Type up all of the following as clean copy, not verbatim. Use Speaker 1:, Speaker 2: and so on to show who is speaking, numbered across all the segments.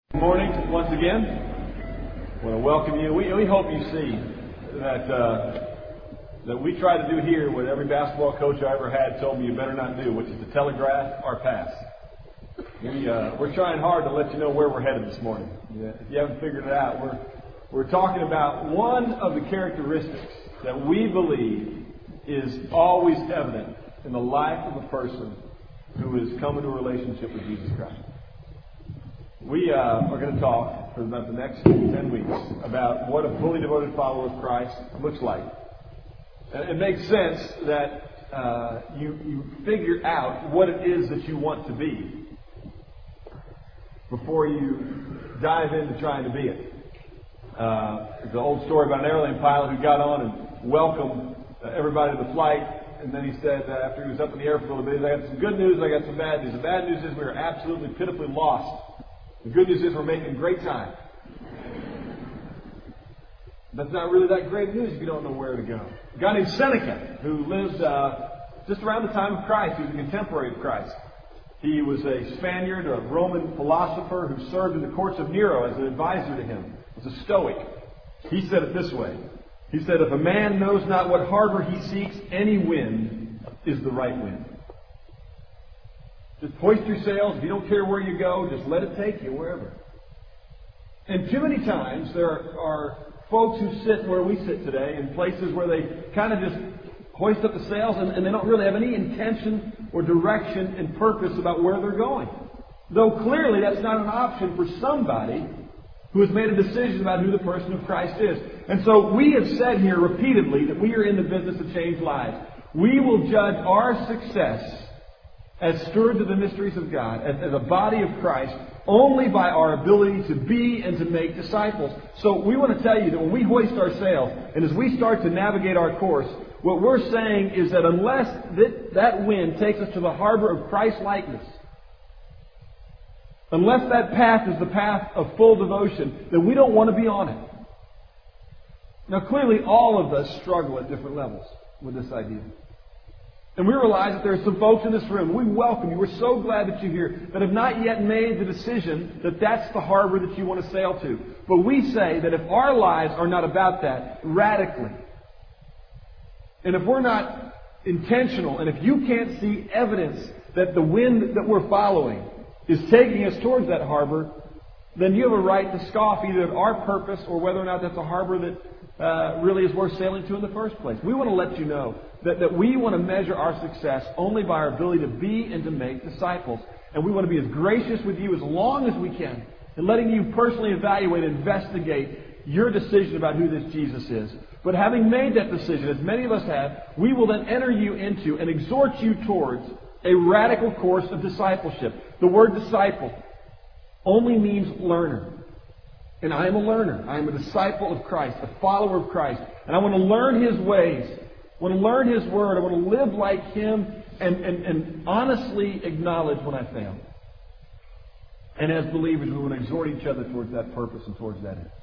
Speaker 1: Good morning once again. I want to welcome you. We hope you see that we try to do here what every basketball coach I ever had told me you better not do, which is to telegraph our pass. We're trying hard to let you know where we're headed this morning. If you haven't figured it out, we're talking about one of the characteristics that we believe is always evident in the life of a person who has come into a relationship with Jesus Christ. We are going to talk for about the next 10 weeks about what a fully devoted follower of Christ looks like. And it makes sense that you figure out what it is that you want to be before you dive into trying to be it. There's an old story about an airline pilot who got on and welcomed everybody to the flight. And then he said, after he was up in the air for a little bit, I got some good news, I got some bad news. The bad news is we are absolutely pitifully lost. The good news is we're making great time. That's not really that great news if you don't know where to go. A guy named Seneca, who lived just around the time of Christ. He was a contemporary of Christ. He was a Spaniard, a Roman philosopher who served in the courts of Nero as an advisor to him. He was a Stoic. He said it this way. He said, if a man knows not what harbor he seeks, any wind is the right wind. Just hoist your sails. If you don't care where you go, just let it take you wherever. And too many times there are folks who sit where we sit today in places where they kind of just hoist up the sails and they don't really have any intention or direction and purpose about where they're going. Though clearly that's not an option for somebody who has made a decision about who the person of Christ is. And so we have said here repeatedly that we are in the business of change lives. We will judge our success as stewards of the mysteries of God, as a body of Christ, only by our ability to be and to make disciples. So we want to tell you that when we hoist our sails, and as we start to navigate our course, what we're saying is that unless that wind takes us to the harbor of Christ-likeness, unless that path is the path of full devotion, then we don't want to be on it. Now clearly all of us struggle at different levels with this idea. And we realize that there are some folks in this room, we welcome you, we're so glad that you're here, that have not yet made the decision that that's the harbor that you want to sail to. But we say that if our lives are not about that radically, and if we're not intentional, and if you can't see evidence that the wind that we're following is taking us towards that harbor, then you have a right to scoff either at our purpose or whether or not that's a harbor that really is worth sailing to in the first place. We want to let you know that we want to measure our success only by our ability to be and to make disciples. And we want to be as gracious with you as long as we can in letting you personally evaluate and investigate your decision about who this Jesus is. But having made that decision, as many of us have, we will then enter you into and exhort you towards a radical course of discipleship. The word disciple only means learner. And I am a learner. I am a disciple of Christ, a follower of Christ. And I want to learn His ways. I want to learn His Word. I want to live like Him and honestly acknowledge when I fail. And as believers, we want to exhort each other towards that purpose and towards that end.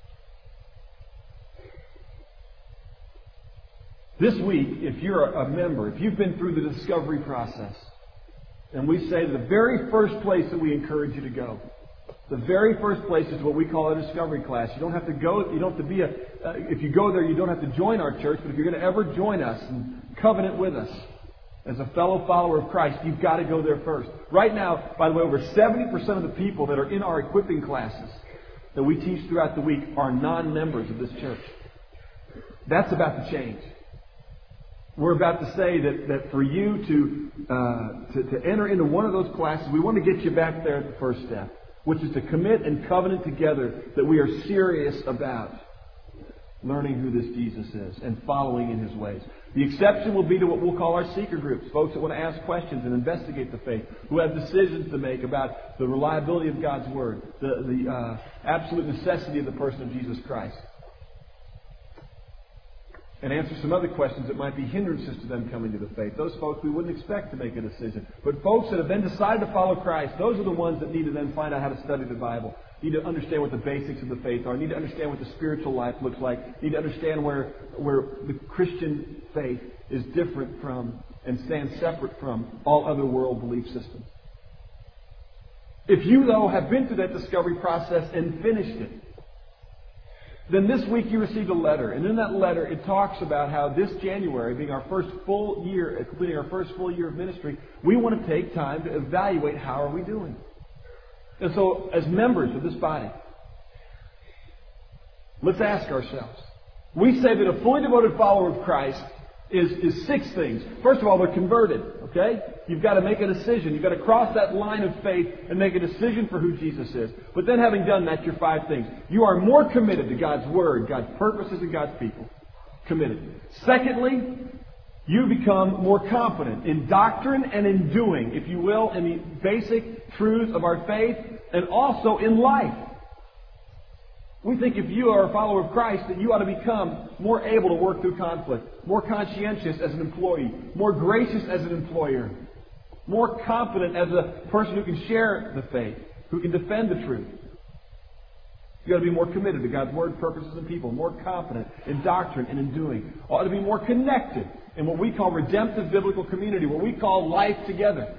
Speaker 1: This week, if you're a member, if you've been through the discovery process, and we say the very first place that we encourage you to go, the very first place is what we call a discovery class. You don't have to go, you don't have to be if you go there, you don't have to join our church, but if you're going to ever join us and covenant with us as a fellow follower of Christ, you've got to go there first. Right now, by the way, over 70% of the people that are in our equipping classes that we teach throughout the week are non-members of this church. That's about to change. We're about to say that for you to enter into one of those classes, we want to get you back there at the first step, which is to commit and covenant together that we are serious about learning who this Jesus is and following in His ways. The exception will be to what we'll call our seeker groups, folks that want to ask questions and investigate the faith, who have decisions to make about the reliability of God's Word, the absolute necessity of the person of Jesus Christ, and answer some other questions that might be hindrances to them coming to the faith. Those folks we wouldn't expect to make a decision. But folks that have then decided to follow Christ, those are the ones that need to then find out how to study the Bible, need to understand what the basics of the faith are, need to understand what the spiritual life looks like, need to understand where the Christian faith is different from and stands separate from all other world belief systems. If you, though, have been through that discovery process and finished it, then this week you received a letter. And in that letter, it talks about how this January, being our first full year, completing our first full year of ministry, we want to take time to evaluate how are we doing. And so, as members of this body, let's ask ourselves. We say that a fully devoted follower of Christ is 6 things. First of all, they're converted. Okay? You've got to make a decision. You've got to cross that line of faith and make a decision for who Jesus is. But then having done that, your 5 things. You are more committed to God's Word, God's purposes, and God's people. Committed. Secondly, you become more confident in doctrine and in doing, if you will, in the basic truths of our faith and also in life. We think if you are a follower of Christ that you ought to become more able to work through conflict, more conscientious as an employee, more gracious as an employer, more confident as a person who can share the faith, who can defend the truth. You've got to be more committed to God's Word, purposes, and people, more confident in doctrine and in doing. Ought to be more connected in what we call redemptive biblical community, what we call life together.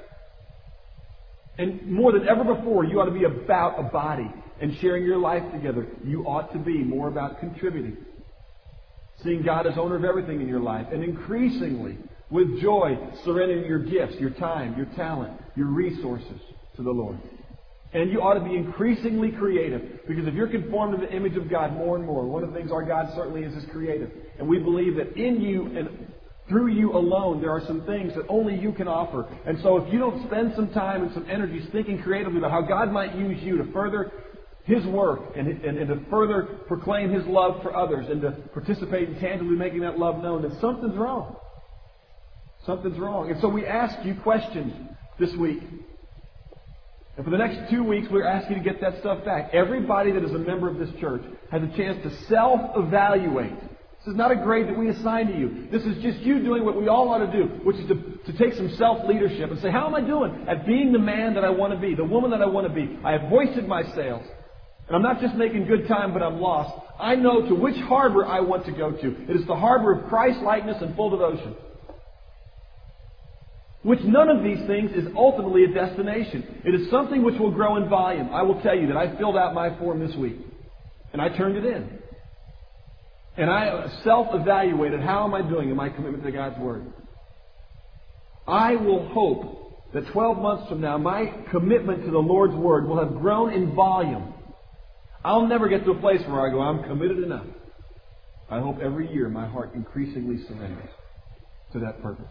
Speaker 1: And more than ever before, you ought to be about a body and sharing your life together. You ought to be more about contributing. Seeing God as owner of everything in your life. And increasingly, with joy, surrendering your gifts, your time, your talent, your resources to the Lord. And you ought to be increasingly creative. Because if you're conformed to the image of God more and more, one of the things our God certainly is creative. And we believe that in you and through you alone, there are some things that only you can offer. And so if you don't spend some time and some energies thinking creatively about how God might use you to further His work and to further proclaim His love for others and to participate in tangibly making that love known, then something's wrong. Something's wrong. And so we ask you questions this week. And for the next 2 weeks, we're asking you to get that stuff back. Everybody that is a member of this church has a chance to self-evaluate. This is not a grade that we assign to you. This is just you doing what we all ought to do, which is to take some self-leadership and say, how am I doing at being the man that I want to be, the woman that I want to be? I have hoisted my sails. And I'm not just making good time, but I'm lost. I know to which harbor I want to go to. It is the harbor of Christ-likeness and full devotion. Which none of these things is ultimately a destination. It is something which will grow in volume. I will tell you that I filled out my form this week. And I turned it in. And I self-evaluated how am I doing in my commitment to God's Word. I will hope that 12 months from now, my commitment to the Lord's Word will have grown in volume. I'll never get to a place where I go, I'm committed enough. I hope every year my heart increasingly surrenders to that purpose.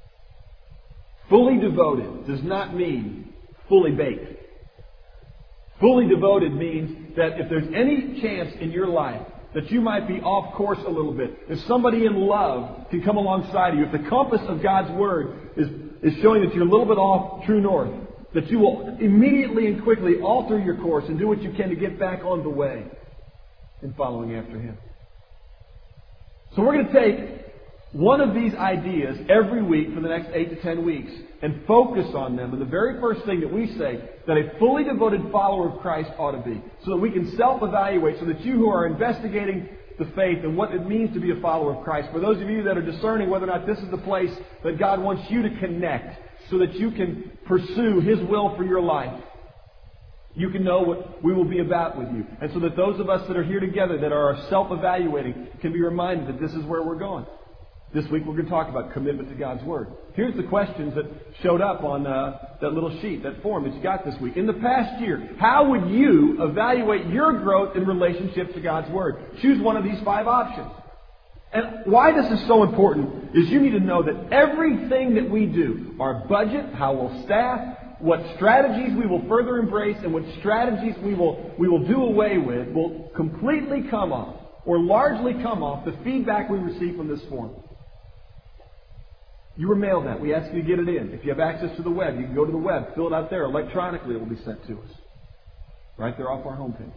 Speaker 1: Fully devoted does not mean fully baked. Fully devoted means that if there's any chance in your life that you might be off course a little bit, if somebody in love can come alongside you, if the compass of God's Word is showing that you're a little bit off true north, that you will immediately and quickly alter your course and do what you can to get back on the way in following after Him. So we're going to take one of these ideas every week for the next 8 to 10 weeks and focus on them. And the very first thing that we say that a fully devoted follower of Christ ought to be, so that we can self-evaluate, so that you who are investigating the faith and what it means to be a follower of Christ, for those of you that are discerning whether or not this is the place that God wants you to connect so that you can pursue His will for your life, you can know what we will be about with you. And so that those of us that are here together that are self-evaluating can be reminded that this is where we're going. This week we're going to talk about commitment to God's Word. Here's the questions that showed up on that little sheet, that form that you got this week. In the past year, how would you evaluate your growth in relationship to God's Word? Choose one of these 5 options. And why this is so important is you need to know that everything that we do, our budget, how we'll staff, what strategies we will further embrace, and what strategies we will do away with, will completely come off, or largely come off, the feedback we receive from this form. You were mailed that. We ask you to get it in. If you have access to the web, you can go to the web, fill it out there. Electronically, it will be sent to us. Right there off our homepage.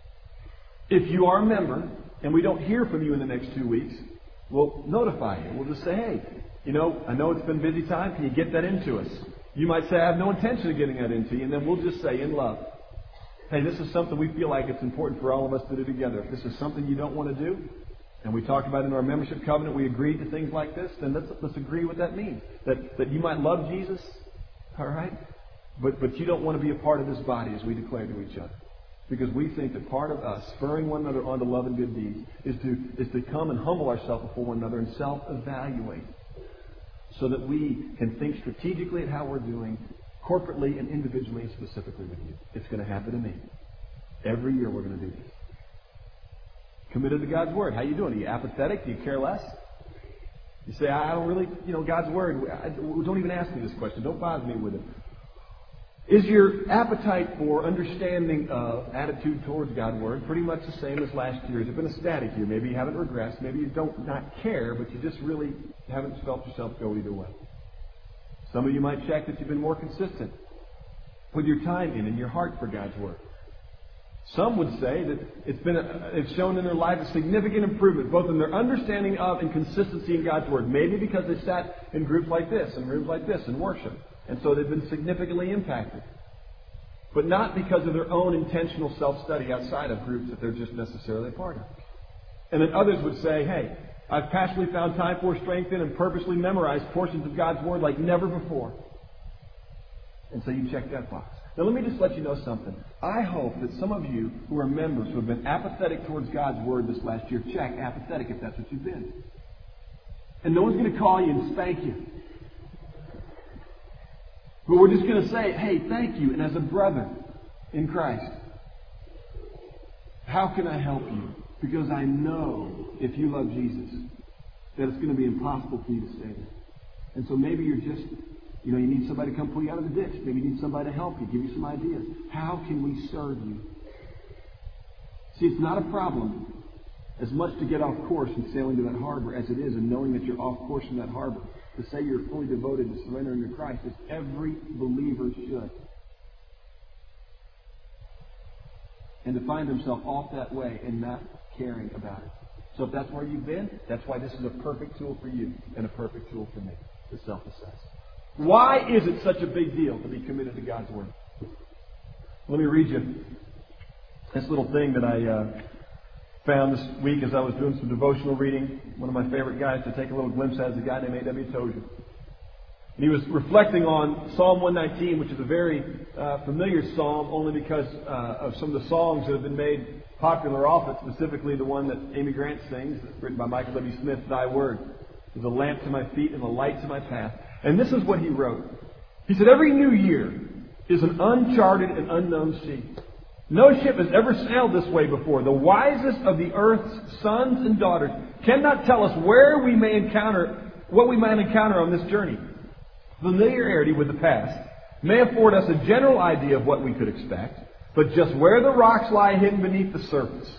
Speaker 1: If you are a member, and we don't hear from you in the next 2 weeks, we'll notify you. We'll just say, hey, I know it's been a busy time. Can you get that into us? You might say, I have no intention of getting that into you. And then we'll just say, in love, hey, this is something we feel like it's important for all of us to do together. If this is something you don't want to do, and we talked about in our membership covenant, we agreed to things like this, then let's agree what that means. That you might love Jesus, all right? But you don't want to be a part of this body as we declare to each other. Because we think that part of us spurring one another on to love and good deeds is to come and humble ourselves before one another and self-evaluate so that we can think strategically at how we're doing, corporately and individually and specifically with you. It's going to happen to me. Every year we're going to do this. Committed to God's Word. How you doing? Are you apathetic? Do you care less? You say, I don't really, God's Word. Don't even ask me this question. Don't bother me with it. Is your appetite for understanding attitude towards God's Word pretty much the same as last year? Has it been a static year? Maybe you haven't regressed. Maybe you don't not care, but you just really haven't felt yourself go either way. Some of you might check that you've been more consistent with your time in and your heart for God's Word. Some would say that it's shown in their life a significant improvement, both in their understanding of and consistency in God's Word. Maybe because they sat in groups like this, and rooms like this, and worship. And so they've been significantly impacted. But not because of their own intentional self-study outside of groups that they're just necessarily a part of. And then others would say, hey, I've passionately found time for, strengthened, and purposely memorized portions of God's Word like never before. And so you check that box. Now let me just let you know something. I hope that some of you who are members who have been apathetic towards God's Word this last year, check apathetic if that's what you've been. And no one's going to call you and spank you. But we're just going to say, hey, thank you. And as a brother in Christ, how can I help you? Because I know if you love Jesus, that it's going to be impossible for you to stay there. And so maybe you're just, you need somebody to come pull you out of the ditch. Maybe you need somebody to help you, give you some ideas. How can we serve you? See, it's not a problem as much to get off course and sailing to that harbor as it is in knowing that you're off course from that harbor. To say you're fully devoted to surrendering to Christ, as every believer should. And to find himself off that way and not caring about it. So if that's where you've been, that's why this is a perfect tool for you and a perfect tool for me to self-assess. Why is it such a big deal to be committed to God's Word? Let me read you this little thing that I found this week as I was doing some devotional reading. One of my favorite guys to take a little glimpse at is a guy named A.W. Tozer. And he was reflecting on Psalm 119, which is a very familiar psalm only because of some of the songs that have been made popular off it, specifically the one that Amy Grant sings, written by Michael W. Smith, Thy Word is a lamp to my feet and a light to my path. And this is what he wrote. He said, every new year is an uncharted and unknown sea. No ship has ever sailed this way before. The wisest of the earth's sons and daughters cannot tell us what we might encounter on this journey. Familiarity with the past may afford us a general idea of what we could expect, but just where the rocks lie hidden beneath the surface,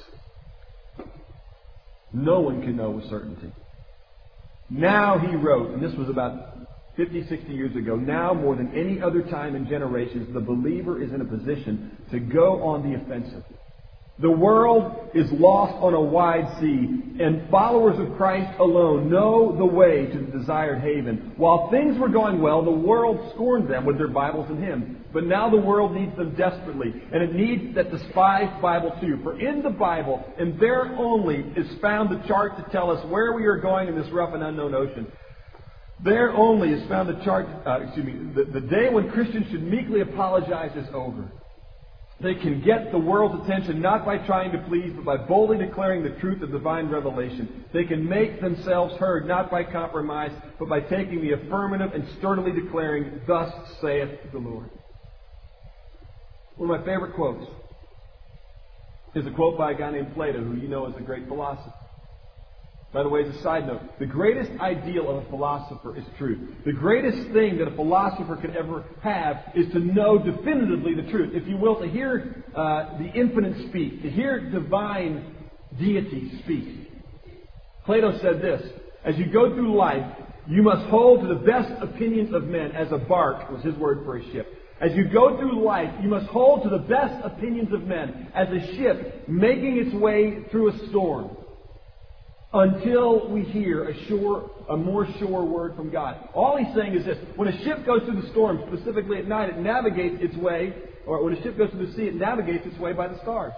Speaker 1: no one can know with certainty. Now, he wrote, and this was about 50, 60 years ago, now more than any other time in generations, the believer is in a position to go on the offensive. The world is lost on a wide sea, and followers of Christ alone know the way to the desired haven. While things were going well, the world scorned them with their Bibles and hymns. But now the world needs them desperately, and it needs that despised Bible too. For in the Bible, and there only, is found the chart to tell us where we are going in this rough and unknown ocean. There only is found the chart, the day when Christians should meekly apologize is over. They can get the world's attention not by trying to please, but by boldly declaring the truth of divine revelation. They can make themselves heard not by compromise, but by taking the affirmative and sturdily declaring, thus saith the Lord. One of my favorite quotes is a quote by a guy named Plato, who you know is a great philosopher. By the way, as a side note, the greatest ideal of a philosopher is truth. The greatest thing that a philosopher could ever have is to know definitively the truth. If you will, to hear the infinite speak, to hear divine deity speak. Plato said this, as you go through life, you must hold to the best opinions of men as a bark, was his word for a ship. As you go through life, you must hold to the best opinions of men as a ship making its way through a storm. Until we hear a more sure word from God. All he's saying is this. When a ship goes through the storm, specifically at night, it navigates its way, or when a ship goes through the sea, it navigates its way by the stars.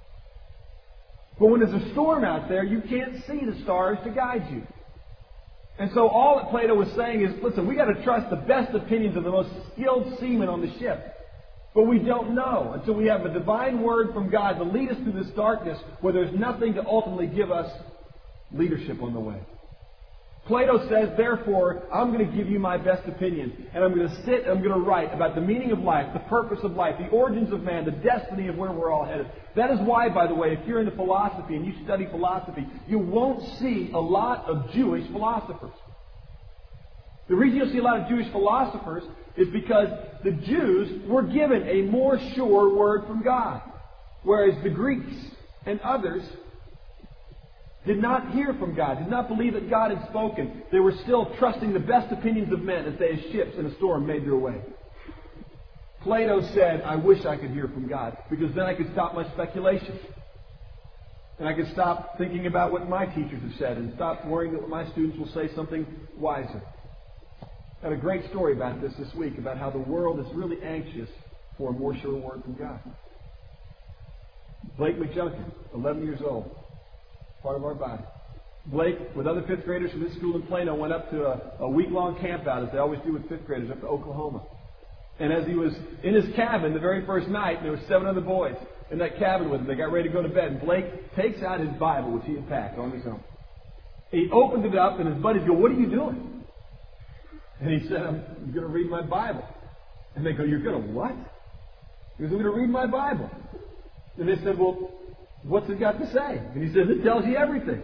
Speaker 1: But when there's a storm out there, you can't see the stars to guide you. And so all that Plato was saying is, listen, we got to trust the best opinions of the most skilled seamen on the ship. But we don't know until we have a divine word from God to lead us through this darkness where there's nothing to ultimately give us leadership on the way. Plato says, therefore, I'm going to give you my best opinion, and I'm going to sit and I'm going to write about the meaning of life, the purpose of life, the origins of man, the destiny of where we're all headed. That is why, by the way, if you're into philosophy and you study philosophy, you won't see a lot of Jewish philosophers. The reason you'll see a lot of Jewish philosophers is because the Jews were given a more sure word from God, whereas the Greeks and others did not hear from God, did not believe that God had spoken. They were still trusting the best opinions of men as they, as ships in a storm, made their way. Plato said, I wish I could hear from God, because then I could stop my speculation. And I could stop thinking about what my teachers have said and stop worrying that my students will say something wiser. I had a great story about this week, about how the world is really anxious for a more sure word from God. Blake McJunkin, 11 years old, part of our body. Blake, with other fifth graders from his school in Plano, went up to a week-long camp out, as they always do with fifth graders, up to Oklahoma. And as he was in his cabin the very first night, there were 7 other boys in that cabin with him. They got ready to go to bed. And Blake takes out his Bible, which he had packed on his own. He opened it up, and his buddies go, what are you doing? And he said, I'm going to read my Bible. And they go, you're going to what? He goes, I'm going to read my Bible. And they said, well, what's it got to say? And he says, it tells you everything.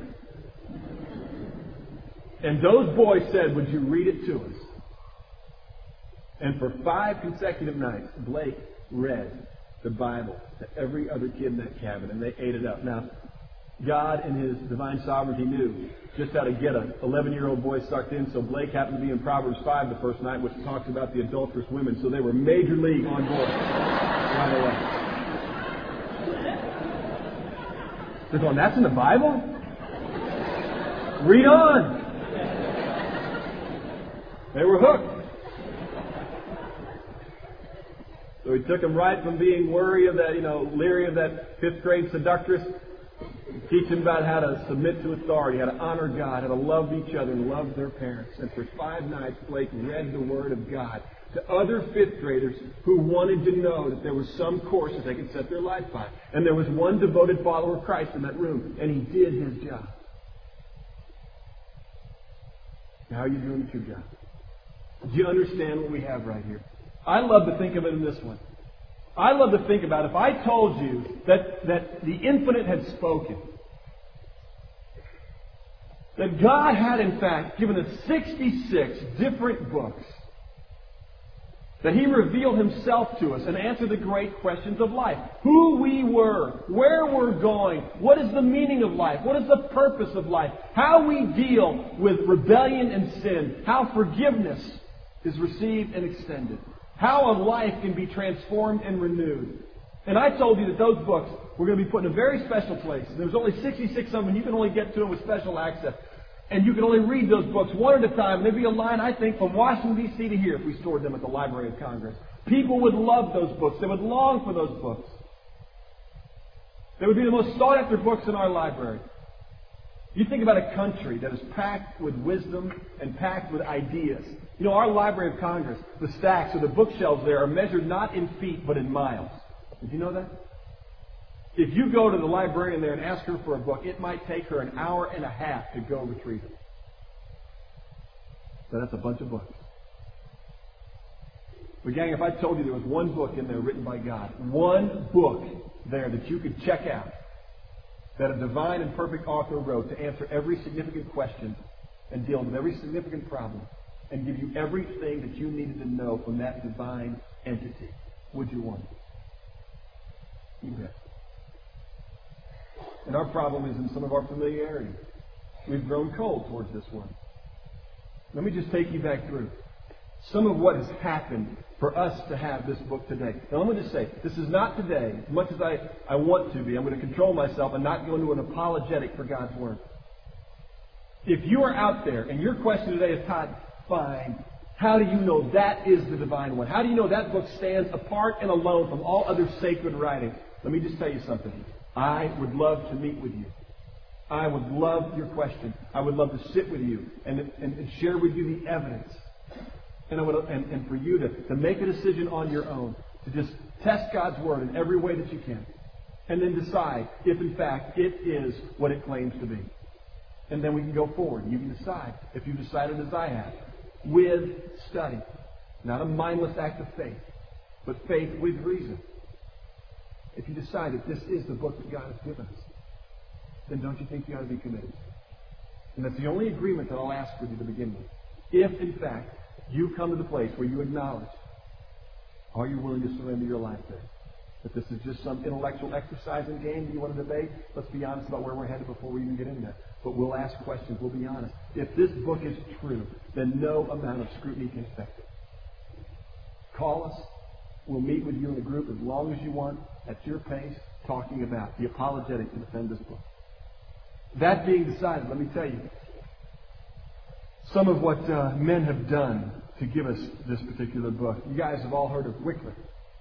Speaker 1: And those boys said, would you read it to us? And for 5 consecutive nights, Blake read the Bible to every other kid in that cabin, and they ate it up. Now, God, in His divine sovereignty, knew just how to get an 11-year-old boy sucked in. So Blake happened to be in Proverbs 5 the first night, which talks about the adulterous women. So they were major league on board right away. They're going, that's in the Bible? Read on. They were hooked. So he took them right from being leery of that 5th grade seductress, teach them about how to submit to authority, how to honor God, how to love each other and love their parents. And for 5 nights, Blake read the Word of God to other 5th graders who wanted to know that there was some course that they could set their life by. And there was one devoted follower of Christ in that room, and he did his job. Now, how are you doing with your job? Do you understand what we have right here? I love to think of it in this one. I love to think about if I told you that the infinite had spoken, that God had in fact given us 66 different books, that He revealed Himself to us and answered the great questions of life. Who we were, where we're going, what is the meaning of life, what is the purpose of life, how we deal with rebellion and sin, how forgiveness is received and extended, how a life can be transformed and renewed. And I told you that those books were going to be put in a very special place. There's only 66 of them. You can only get to them with special access. And you can only read those books one at a time. There'd be a line, I think, from Washington, D.C. to here if we stored them at the Library of Congress. People would love those books. They would long for those books. They would be the most sought-after books in our library. You think about a country that is packed with wisdom and packed with ideas. You know, our Library of Congress, the stacks or the bookshelves there are measured not in feet but in miles. Did you know that? If you go to the librarian there and ask her for a book, it might take her an hour and a half to go retrieve it. So that's a bunch of books. But gang, if I told you there was one book in there written by God, one book there that you could check out, that a divine and perfect author wrote to answer every significant question and deal with every significant problem and give you everything that you needed to know from that divine entity, would you want it? You bet. And our problem is in some of our familiarity. We've grown cold towards this one. Let me just take you back through some of what has happened for us to have this book today. Now, let me just say, this is not today, as much as I want to be. I'm going to control myself and not go into an apologetic for God's Word. If you are out there and your question today is, Todd, fine, how do you know that is the divine one? How do you know that book stands apart and alone from all other sacred writings? Let me just tell you something. I would love to meet with you. I would love your question. I would love to sit with you and share with you the evidence. And for you to make a decision on your own, to just test God's Word in every way that you can. And then decide if, in fact, it is what it claims to be. And then we can go forward. You can decide, if you've decided as I have, with study. Not a mindless act of faith, but faith with reason. If you decide that this is the book that God has given us, then don't you think you ought to be committed? And that's the only agreement that I'll ask for you to begin with. If, in fact, you come to the place where you acknowledge, are you willing to surrender your life there? That this is just some intellectual exercise and game that you want to debate? Let's be honest about where we're headed before we even get in there. But we'll ask questions. We'll be honest. If this book is true, then no amount of scrutiny can affect it. Call us. We'll meet with you in a group as long as you want, at your pace, talking about the apologetic to defend this book. That being decided, let me tell you some of what men have done to give us this particular book. You guys have all heard of Wycliffe,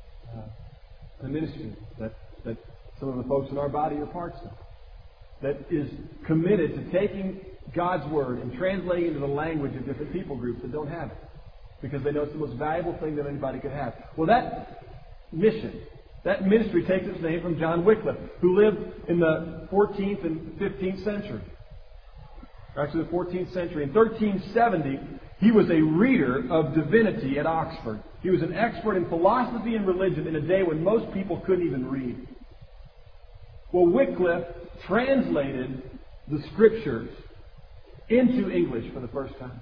Speaker 1: the ministry that some of the folks in our body are parts of, that is committed to taking God's Word and translating it into the language of different people groups that don't have it, because they know it's the most valuable thing that anybody could have. Well, that mission, that ministry takes its name from John Wycliffe, who lived in the 14th and 15th century. Actually, the 14th century. In 1370, he was a reader of divinity at Oxford. He was an expert in philosophy and religion in a day when most people couldn't even read. Well, Wycliffe translated the Scriptures into English for the first time.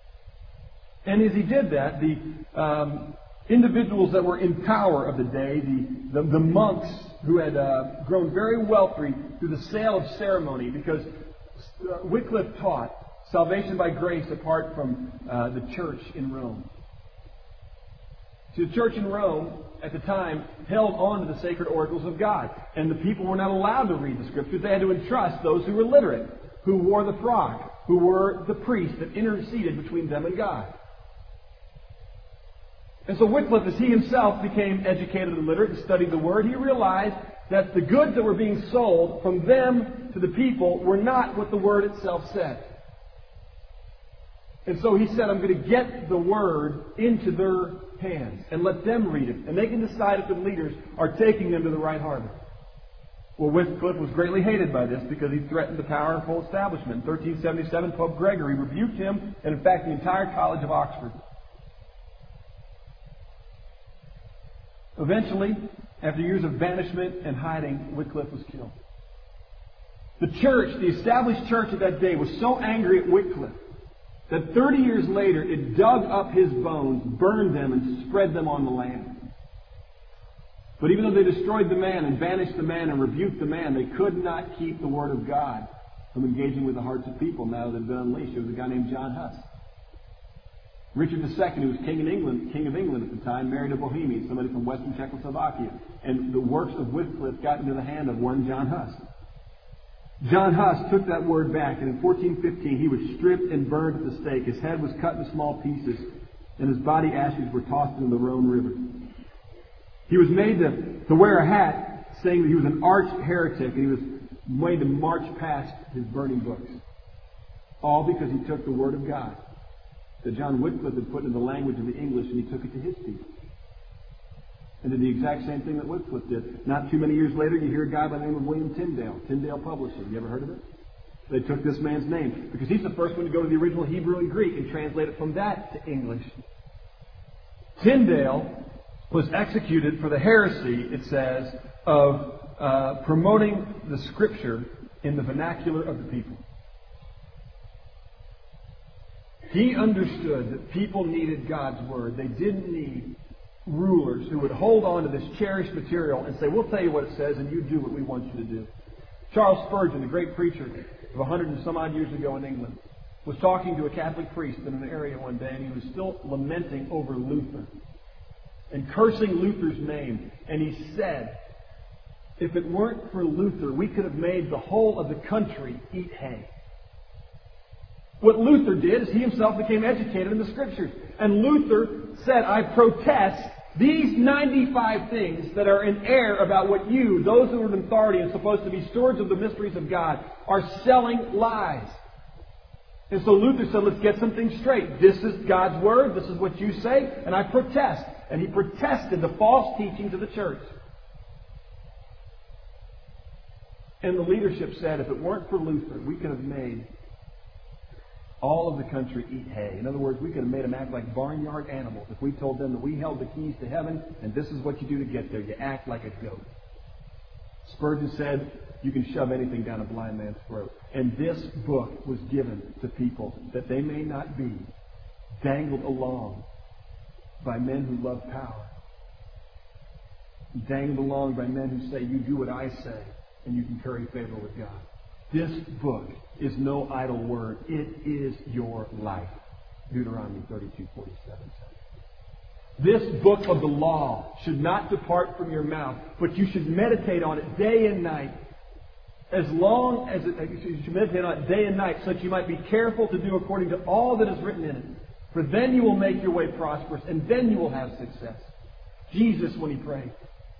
Speaker 1: And as he did that, the individuals that were in power of the day, the monks who had grown very wealthy through the sale of ceremony, because Wycliffe taught salvation by grace apart from the church in Rome. See, the church in Rome at the time held on to the sacred oracles of God, and the people were not allowed to read the Scriptures. They had to entrust those who were literate, who wore the frock, who were the priests that interceded between them and God. And so Wycliffe, as he himself became educated and literate and studied the Word, he realized that the goods that were being sold from them to the people were not what the Word itself said. And so he said, I'm going to get the Word into their hands and let them read it. And they can decide if the leaders are taking them to the right harbor. Well, Wycliffe was greatly hated by this because he threatened the powerful establishment. In 1377, Pope Gregory rebuked him and, in fact, the entire College of Oxford. Eventually, after years of banishment and hiding, Wycliffe was killed. The church, the established church of that day, was so angry at Wycliffe that 30 years later it dug up his bones, burned them, and spread them on the land. But even though they destroyed the man and banished the man and rebuked the man, they could not keep the Word of God from engaging with the hearts of people now that it had been unleashed. There was a guy named John Huss. Richard II, who was king of England at the time, married a Bohemian, somebody from western Czechoslovakia. And the works of Wycliffe got into the hand of one John Huss. John Huss took that word back, and in 1415 he was stripped and burned at the stake. His head was cut into small pieces, and his body ashes were tossed into the Rhone River. He was made to wear a hat, saying that he was an arch heretic, and he was made to march past his burning books. All because he took the Word of God that John Wycliffe had put into the language of the English, and he took it to his people. And did the exact same thing that Wycliffe did. Not too many years later, you hear a guy by the name of William Tyndale, Tyndale Publishing. You ever heard of it? They took this man's name because he's the first one to go to the original Hebrew and Greek and translate it from that to English. Tyndale was executed for the heresy, it says, of promoting the Scripture in the vernacular of the people. He understood that people needed God's Word. They didn't need rulers who would hold on to this cherished material and say, we'll tell you what it says and you do what we want you to do. Charles Spurgeon, the great preacher of 100 and some odd years ago in England, was talking to a Catholic priest in an area one day, and he was still lamenting over Luther and cursing Luther's name. And he said, if it weren't for Luther, we could have made the whole of the country eat hay. What Luther did is he himself became educated in the Scriptures. And Luther said, I protest These 95 things that are in error about what you, those who are in authority and supposed to be stewards of the mysteries of God, are selling lies. And so Luther said, let's get something straight. This is God's Word. This is what you say. And I protest. And he protested the false teachings of the church. And the leadership said, if it weren't for Luther, we could have made all of the country eat hay. In other words, we could have made them act like barnyard animals if we told them that we held the keys to heaven and this is what you do to get there. You act like a goat. Spurgeon said, you can shove anything down a blind man's throat. And this book was given to people that they may not be dangled along by men who love power. Dangled along by men who say, you do what I say, and you can curry favor with God. This book is no idle word. It is your life. Deuteronomy 32:47 says. This book of the law should not depart from your mouth, but you should meditate on it day and night. As long as you should meditate on it day and night, so that you might be careful to do according to all that is written in it. For then you will make your way prosperous, and then you will have success. Jesus, when he prayed,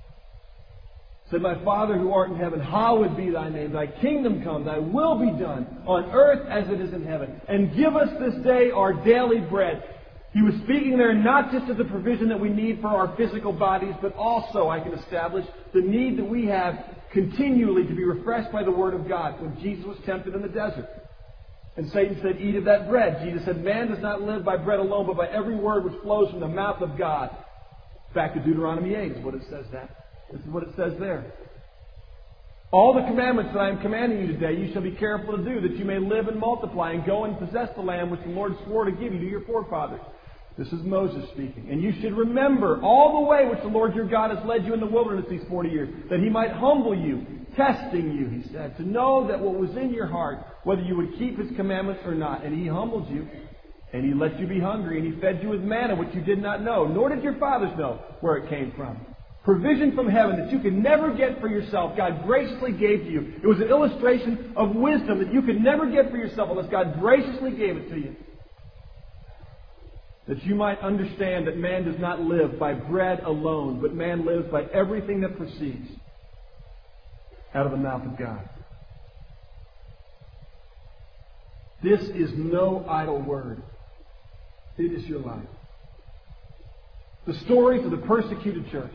Speaker 1: said, my Father who art in heaven, hallowed be thy name. Thy kingdom come, thy will be done, on earth as it is in heaven. And give us this day our daily bread. He was speaking there not just of the provision that we need for our physical bodies, but also, I can establish, the need that we have continually to be refreshed by the Word of God. When Jesus was tempted in the desert, and Satan said, eat of that bread. Jesus said, man does not live by bread alone, but by every word which flows from the mouth of God. Back to Deuteronomy 8 is what it says that. This is what it says there. All the commandments that I am commanding you today, you shall be careful to do, that you may live and multiply and go and possess the land which the Lord swore to give you to your forefathers. This is Moses speaking. And you should remember all the way which the Lord your God has led you in the wilderness these 40 years, that he might humble you, testing you, he said, to know that what was in your heart, whether you would keep his commandments or not. And he humbled you, and he let you be hungry, and he fed you with manna, which you did not know, nor did your fathers know where it came from. Provision from heaven that you could never get for yourself, God graciously gave to you. It was an illustration of wisdom that you could never get for yourself unless God graciously gave it to you. That you might understand that man does not live by bread alone, but man lives by everything that proceeds out of the mouth of God. This is no idle word. It is your life. The stories of the persecuted church.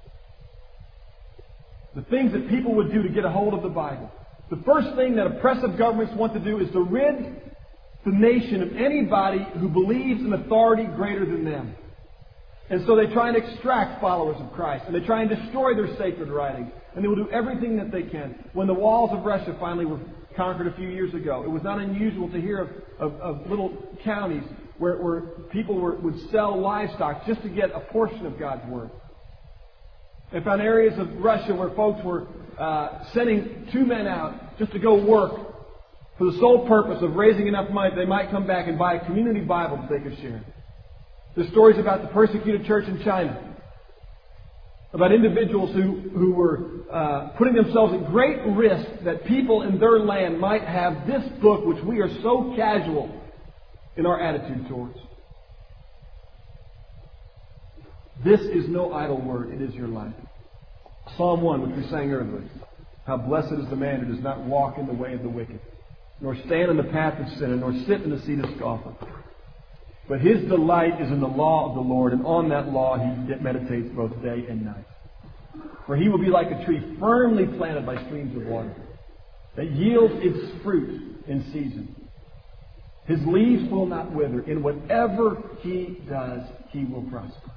Speaker 1: The things that people would do to get a hold of the Bible. The first thing that oppressive governments want to do is to rid the nation of anybody who believes in authority greater than them. And so they try and extract followers of Christ. And they try and destroy their sacred writings. And they will do everything that they can. When the walls of Russia finally were conquered a few years ago, it was not unusual to hear of little counties where people would sell livestock just to get a portion of God's Word. They found areas of Russia where folks were sending two men out just to go work for the sole purpose of raising enough money that they might come back and buy a community Bible that they could share. There's stories about the persecuted church in China, about individuals who were putting themselves at great risk that people in their land might have this book which we are so casual in our attitude towards. This is no idle word. It is your life. Psalm 1, which we sang earlier. How blessed is the man who does not walk in the way of the wicked, nor stand in the path of sinner, nor sit in the seat of scoffer. But his delight is in the law of the Lord, and on that law he meditates both day and night. For he will be like a tree firmly planted by streams of water, that yields its fruit in season. His leaves will not wither. In whatever he does, he will prosper.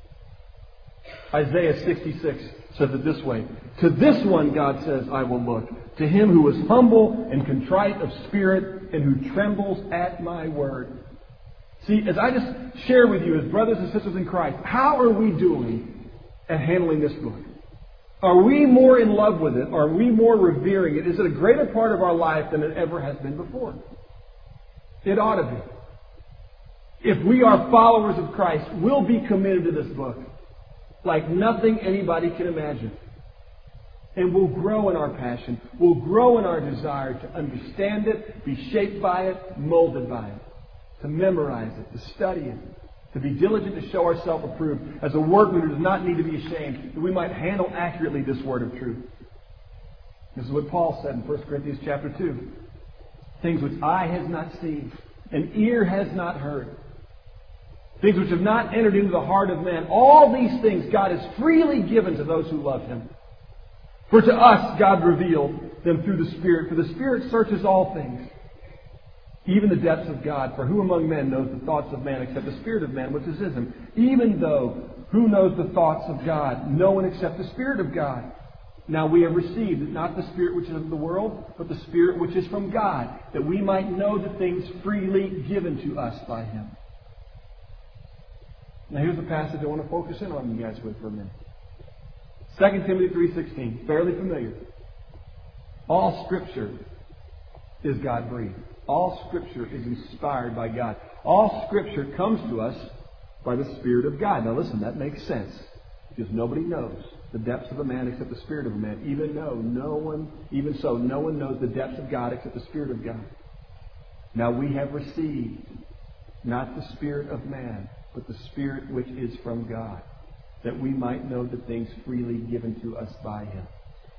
Speaker 1: Isaiah 66 says it this way. To this one, God says, I will look. To him who is humble and contrite of spirit and who trembles at my word. See, as I just share with you as brothers and sisters in Christ, how are we doing at handling this book? Are we more in love with it? Are we more revering it? Is it a greater part of our life than it ever has been before? It ought to be. If we are followers of Christ, we'll be committed to this book like nothing anybody can imagine. And we'll grow in our passion. We'll grow in our desire to understand it, be shaped by it, molded by it, to memorize it, to study it, to be diligent to show ourselves approved, as a workman who does not need to be ashamed, that we might handle accurately this word of truth. This is what Paul said in 1 Corinthians chapter 2. Things which eye has not seen, and ear has not heard. Things which have not entered into the heart of man. All these things God has freely given to those who love Him. For to us God revealed them through the Spirit. For the Spirit searches all things, even the depths of God. For who among men knows the thoughts of man except the Spirit of man, which is in him? Even though who knows the thoughts of God? No one except the Spirit of God. Now we have received not the Spirit which is of the world, but the Spirit which is from God, that we might know the things freely given to us by Him. Now here's the passage I want to focus in on you guys with for a minute. 2 Timothy 3:16, fairly familiar. All Scripture is God-breathed. All Scripture is inspired by God. All Scripture comes to us by the Spirit of God. Now listen, that makes sense, because nobody knows the depths of a man except the Spirit of a man. Even no one knows the depths of God except the Spirit of God. Now we have received not the spirit of man, but the Spirit which is from God, that we might know the things freely given to us by Him.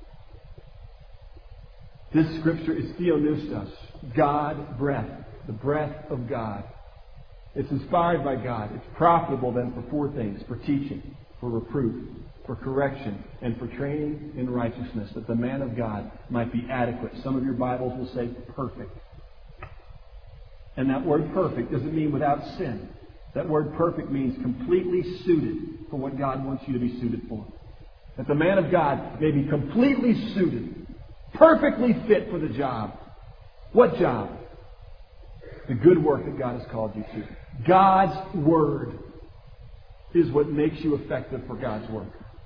Speaker 1: This Scripture is theopneustos, God breath, the breath of God. It's inspired by God. It's profitable then for four things: for teaching, for reproof, for correction, and for training in righteousness, that the man of God might be adequate. Some of your Bibles will say perfect. And that word perfect doesn't mean without sin. That word perfect means completely suited for what God wants you to be suited for. That the man of God may be completely suited, perfectly fit for the job. What job? The good work that God has called you to. God's Word is what makes you effective for God's work.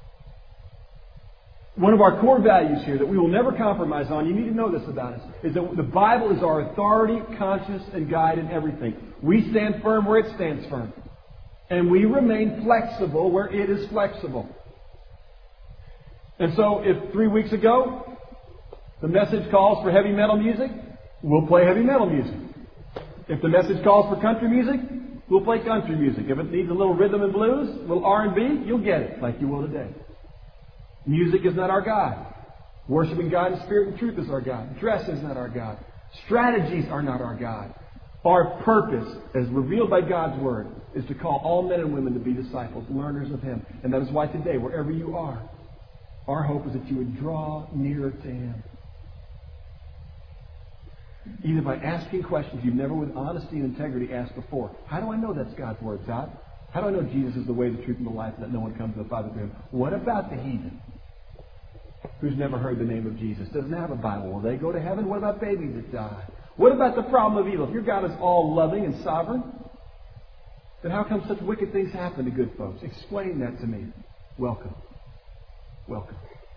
Speaker 1: One of our core values here that we will never compromise on, you need to know this about us, is that the Bible is our authority, conscience, and guide in everything. We stand firm where it stands firm. And we remain flexible where it is flexible. And so if 3 weeks ago the message calls for heavy metal music, we'll play heavy metal music. If the message calls for country music, we'll play country music. If it needs a little rhythm and blues, a little R&B, you'll get it like you will today. Music is not our God. Worshiping God in spirit and truth is our God. Dress is not our God. Strategies are not our God. Our purpose, as revealed by God's Word, is to call all men and women to be disciples, learners of Him. And that is why today, wherever you are, our hope is that you would draw nearer to Him. Either by asking questions you've never with honesty and integrity asked before. How do I know that's God's Word, God? How do I know Jesus is the way, the truth, and the life, and that no one comes to the Father through Him? What about the heathen who's never heard the name of Jesus, doesn't have a Bible? Will they go to heaven? What about babies that die? What about the problem of evil? If your God is all loving and sovereign, then how come such wicked things happen to good folks? Explain that to me. Welcome. Welcome.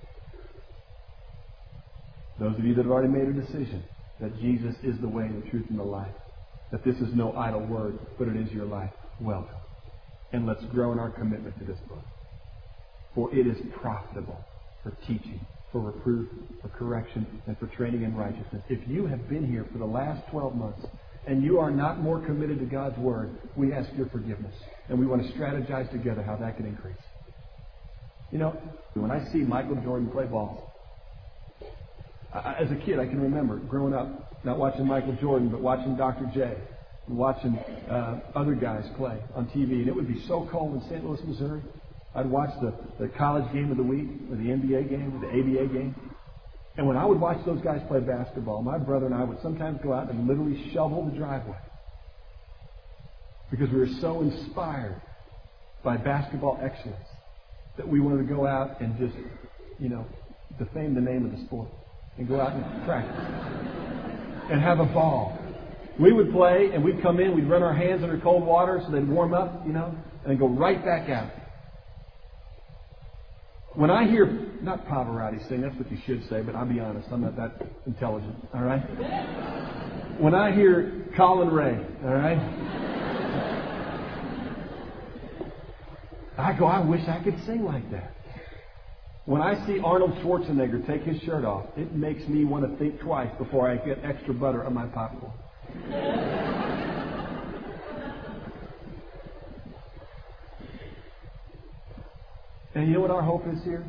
Speaker 1: Those of you that have already made a decision that Jesus is the way, the truth, and the life, that this is no idle word, but it is your life, welcome. And let's grow in our commitment to this book. For it is profitable for teaching, for reproof, for correction, and for training in righteousness. If you have been here for the last 12 months and you are not more committed to God's Word, we ask your forgiveness. And we want to strategize together how that can increase. You know, when I see Michael Jordan play ball, as a kid I can remember growing up, not watching Michael Jordan, but watching Dr. J, and watching other guys play on TV. And it would be so cold in St. Louis, Missouri. I'd watch the college game of the week, or the NBA game, or the ABA game. And when I would watch those guys play basketball, my brother and I would sometimes go out and literally shovel the driveway. Because we were so inspired by basketball excellence that we wanted to go out and just, defame the name of the sport. And go out and practice. And have a ball. We would play, and we'd come in, we'd run our hands under cold water so they'd warm up, and then go right back out. When I hear, not Pavarotti sing, that's what you should say, but I'll be honest, I'm not that intelligent, all right? When I hear Colin Ray, all right? I wish I could sing like that. When I see Arnold Schwarzenegger take his shirt off, it makes me want to think twice before I get extra butter on my popcorn. And you know what our hope is here?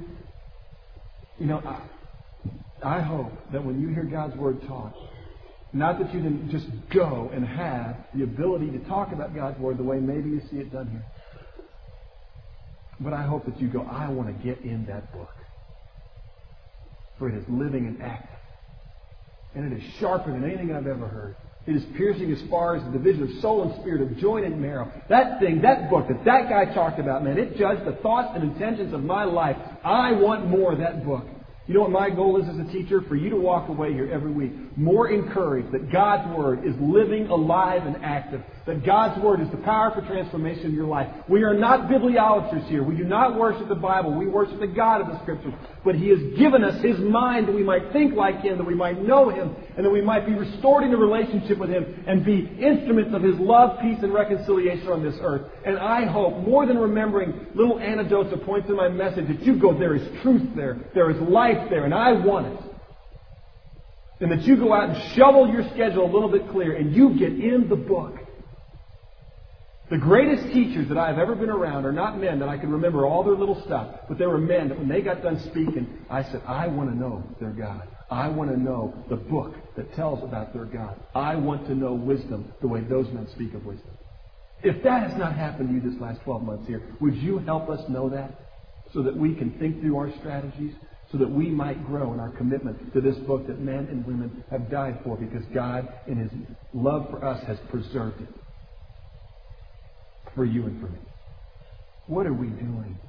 Speaker 1: I hope that when you hear God's Word taught, not that you can just go and have the ability to talk about God's Word the way maybe you see it done here. But I hope that you go, I want to get in that book. For it is living and active. And it is sharper than anything I've ever heard. It is piercing as far as the division of soul and spirit, of joint and marrow. That book that guy talked about, man, it judged the thoughts and intentions of my life. I want more of that book. You know what my goal is as a teacher? For you to walk away here every week more encouraged that God's Word is living, alive, and active. That God's Word is the power for transformation in your life. We are not bibliolaters here. We do not worship the Bible. We worship the God of the Scriptures. But He has given us His mind that we might think like Him, that we might know Him, and that we might be restored in a relationship with Him and be instruments of His love, peace, and reconciliation on this earth. And I hope, more than remembering little anecdotes or points in my message, that you go, there is truth there. There is life there, and I want it. And that you go out and shovel your schedule a little bit clear, and you get in the book. The greatest teachers that I've ever been around are not men that I can remember all their little stuff, but they were men that when they got done speaking, I said, I want to know their God. I want to know the book that tells about their God. I want to know wisdom the way those men speak of wisdom. If that has not happened to you this last 12 months here, would you help us know that so that we can think through our strategies, so that we might grow in our commitment to this book that men and women have died for because God, in His love for us, has preserved it for you and for me. What are we doing?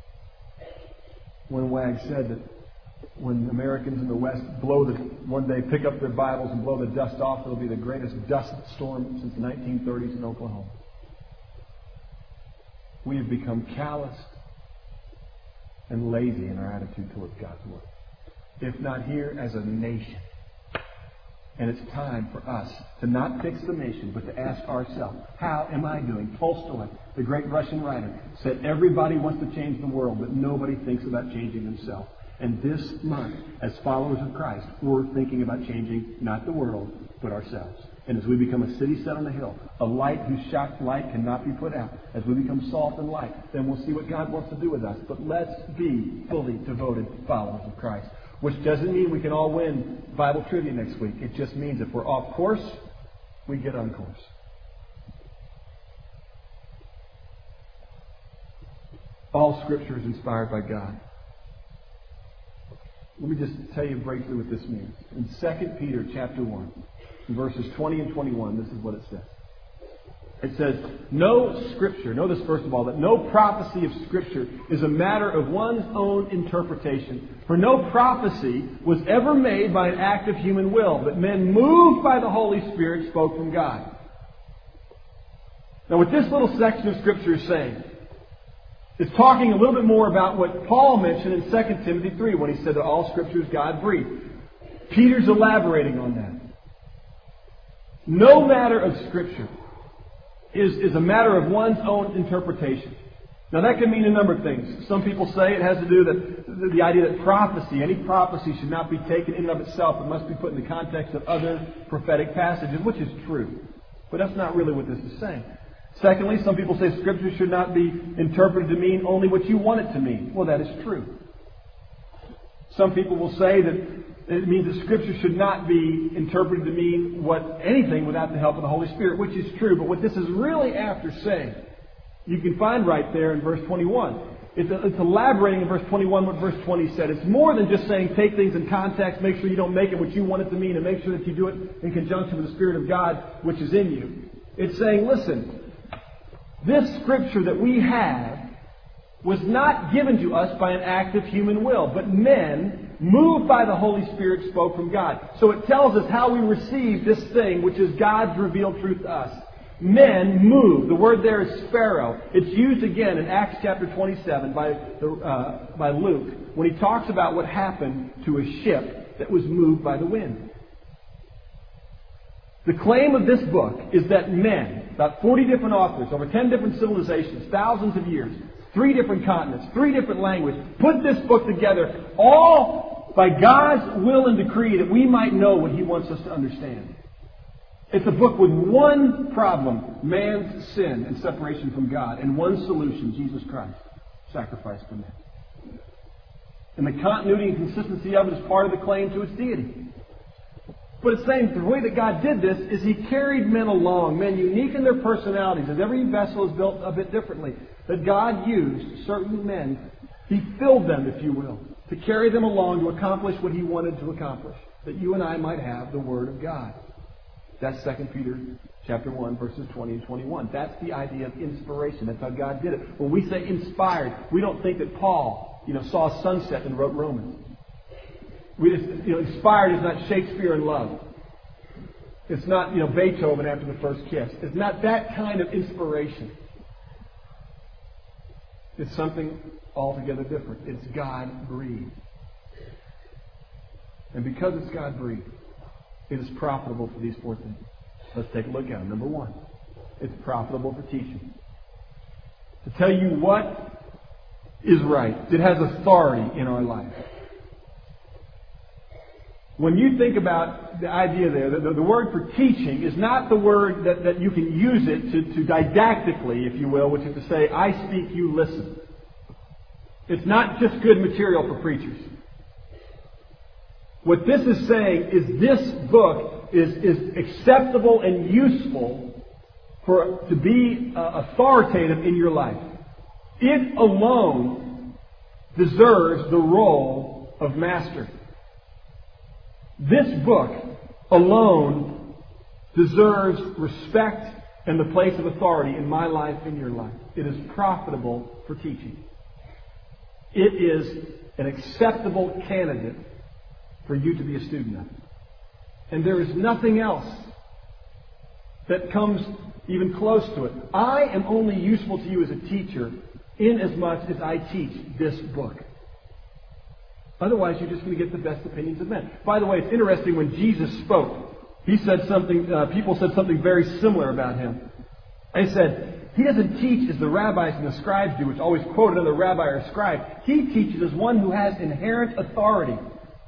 Speaker 1: One wag said that when Americans in the West one day pick up their Bibles and blow the dust off, it'll be the greatest dust storm since the 1930s in Oklahoma. We have become calloused and lazy in our attitude towards God's Word. If not here, as a nation. And it's time for us to not fix the nation, but to ask ourselves, how am I doing? Tolstoy, the great Russian writer, said everybody wants to change the world, but nobody thinks about changing themselves. And this month, as followers of Christ, we're thinking about changing not the world, but ourselves. And as we become a city set on a hill, a light whose shocked light cannot be put out, as we become salt and light, then we'll see what God wants to do with us. But let's be fully devoted followers of Christ. Which doesn't mean we can all win Bible trivia next week. It just means if we're off course, we get on course. All Scripture is inspired by God. Let me just tell you briefly what this means. In 2 Peter chapter 1, in verses 20 and 21, this is what it says. It says, no Scripture, know this first of all, that no prophecy of Scripture is a matter of one's own interpretation. For no prophecy was ever made by an act of human will, but men moved by the Holy Spirit spoke from God. Now what this little section of Scripture is saying, it's talking a little bit more about what Paul mentioned in 2 Timothy 3 when he said that all Scripture is God-breathed. Peter's elaborating on that. No matter of Scripture is a matter of one's own interpretation. Now that can mean a number of things. Some people say it has to do with the idea that prophecy, any prophecy should not be taken in and of itself. It must be put in the context of other prophetic passages, which is true. But that's not really what this is saying. Secondly, some people say Scripture should not be interpreted to mean only what you want it to mean. Well, that is true. Some people will say that it means that Scripture should not be interpreted to mean anything without the help of the Holy Spirit, which is true. But what this is really after saying, you can find right there in verse 21. It's elaborating in verse 21 what verse 20 said. It's more than just saying take things in context, make sure you don't make it what you want it to mean, and make sure that you do it in conjunction with the Spirit of God which is in you. It's saying, listen, this Scripture that we have was not given to us by an act of human will, but men, moved by the Holy Spirit, spoke from God. So it tells us how we receive this thing, which is God's revealed truth to us. Men moved. The word there is sparrow. It's used again in Acts chapter 27 by Luke, when he talks about what happened to a ship that was moved by the wind. The claim of this book is that men, about 40 different authors, over 10 different civilizations, thousands of years, 3 different continents, 3 different languages, put this book together, all by God's will and decree that we might know what He wants us to understand. It's a book with one problem, man's sin and separation from God, and one solution, Jesus Christ, sacrificed for men. And the continuity and consistency of it is part of the claim to its deity. But it's saying the way that God did this is He carried men along, men unique in their personalities, as every vessel is built a bit differently. That God used certain men, He filled them, if you will, to carry them along to accomplish what He wanted to accomplish. That you and I might have the Word of God. That's 2 Peter chapter 1, verses 20 and 21. That's the idea of inspiration. That's how God did it. When we say inspired, we don't think that Paul, saw a sunset and wrote Romans. Inspired is not Shakespeare in love. It's not, Beethoven after the first kiss. It's not that kind of inspiration. It's something altogether different. It's God-breathed. And because it's God-breathed, it is profitable for these four things. Let's take a look at them. Number one, it's profitable for teaching. To tell you what is right. It has authority in our life. When you think about the idea there, the word for teaching is not the word that you can use it to didactically, if you will, which is to say, I speak, you listen. It's not just good material for preachers. What this is saying is this book is acceptable and useful to be authoritative in your life. It alone deserves the role of master. This book alone deserves respect and the place of authority in my life and your life. It is profitable for teaching. It is an acceptable candidate for you to be a student of. And there is nothing else that comes even close to it. I am only useful to you as a teacher in as much as I teach this book. Otherwise, you're just going to get the best opinions of men. By the way, it's interesting when Jesus spoke. He said something. People said something very similar about him. They said, He doesn't teach as the rabbis and the scribes do, which always quote another rabbi or scribe. He teaches as one who has inherent authority.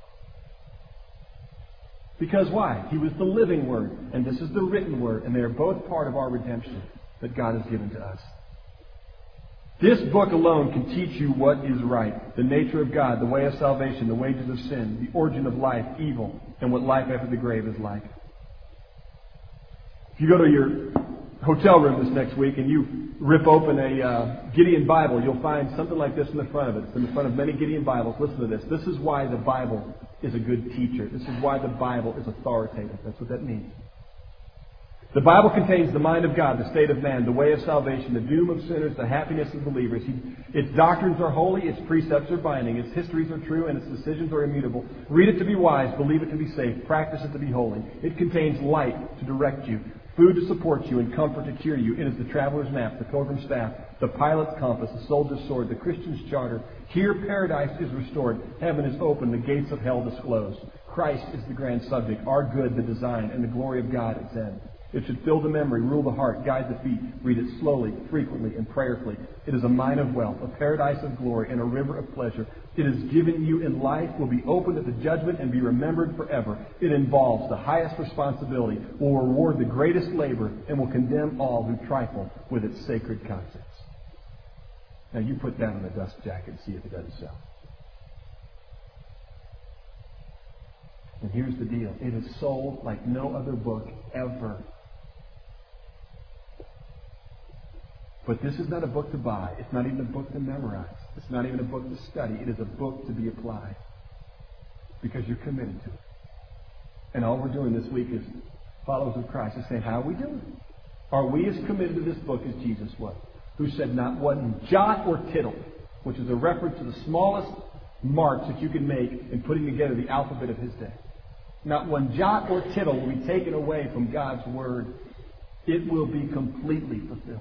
Speaker 1: Because why? He was the living Word, and this is the written Word, and they are both part of our redemption that God has given to us. This book alone can teach you what is right, the nature of God, the way of salvation, the wages of sin, the origin of life, evil, and what life after the grave is like. If you go to your hotel room this next week and you rip open a Gideon Bible, you'll find something like this in the front of it. It's in the front of many Gideon Bibles. Listen to this. This is why the Bible is a good teacher. This is why the Bible is authoritative. That's what that means. The Bible contains the mind of God, the state of man, the way of salvation, the doom of sinners, the happiness of believers. Its doctrines are holy, its precepts are binding, its histories are true, and its decisions are immutable. Read it to be wise, believe it to be safe, practice it to be holy. It contains light to direct you, food to support you, and comfort to cure you. It is the traveler's map, the pilgrim's staff, the pilot's compass, the soldier's sword, the Christian's charter. Here paradise is restored, heaven is open, the gates of hell disclosed. Christ is the grand subject, our good the design, and the glory of God its end. It should fill the memory, rule the heart, guide the feet. Read it slowly, frequently, and prayerfully. It is a mine of wealth, a paradise of glory, and a river of pleasure. It is given you in life, will be opened at the judgment, and be remembered forever. It involves the highest responsibility, will reward the greatest labor, and will condemn all who trifle with its sacred concepts. Now you put that on a dust jacket and see if it doesn't sell. And here's the deal. It is sold like no other book ever. But this is not a book to buy. It's not even a book to memorize. It's not even a book to study. It is a book to be applied. Because you're committed to it. And all we're doing this week as followers of Christ is saying, how are we doing? Are we as committed to this book as Jesus was? Who said not one jot or tittle, which is a reference to the smallest marks that you can make in putting together the alphabet of His day. Not one jot or tittle will be taken away from God's Word. It will be completely fulfilled.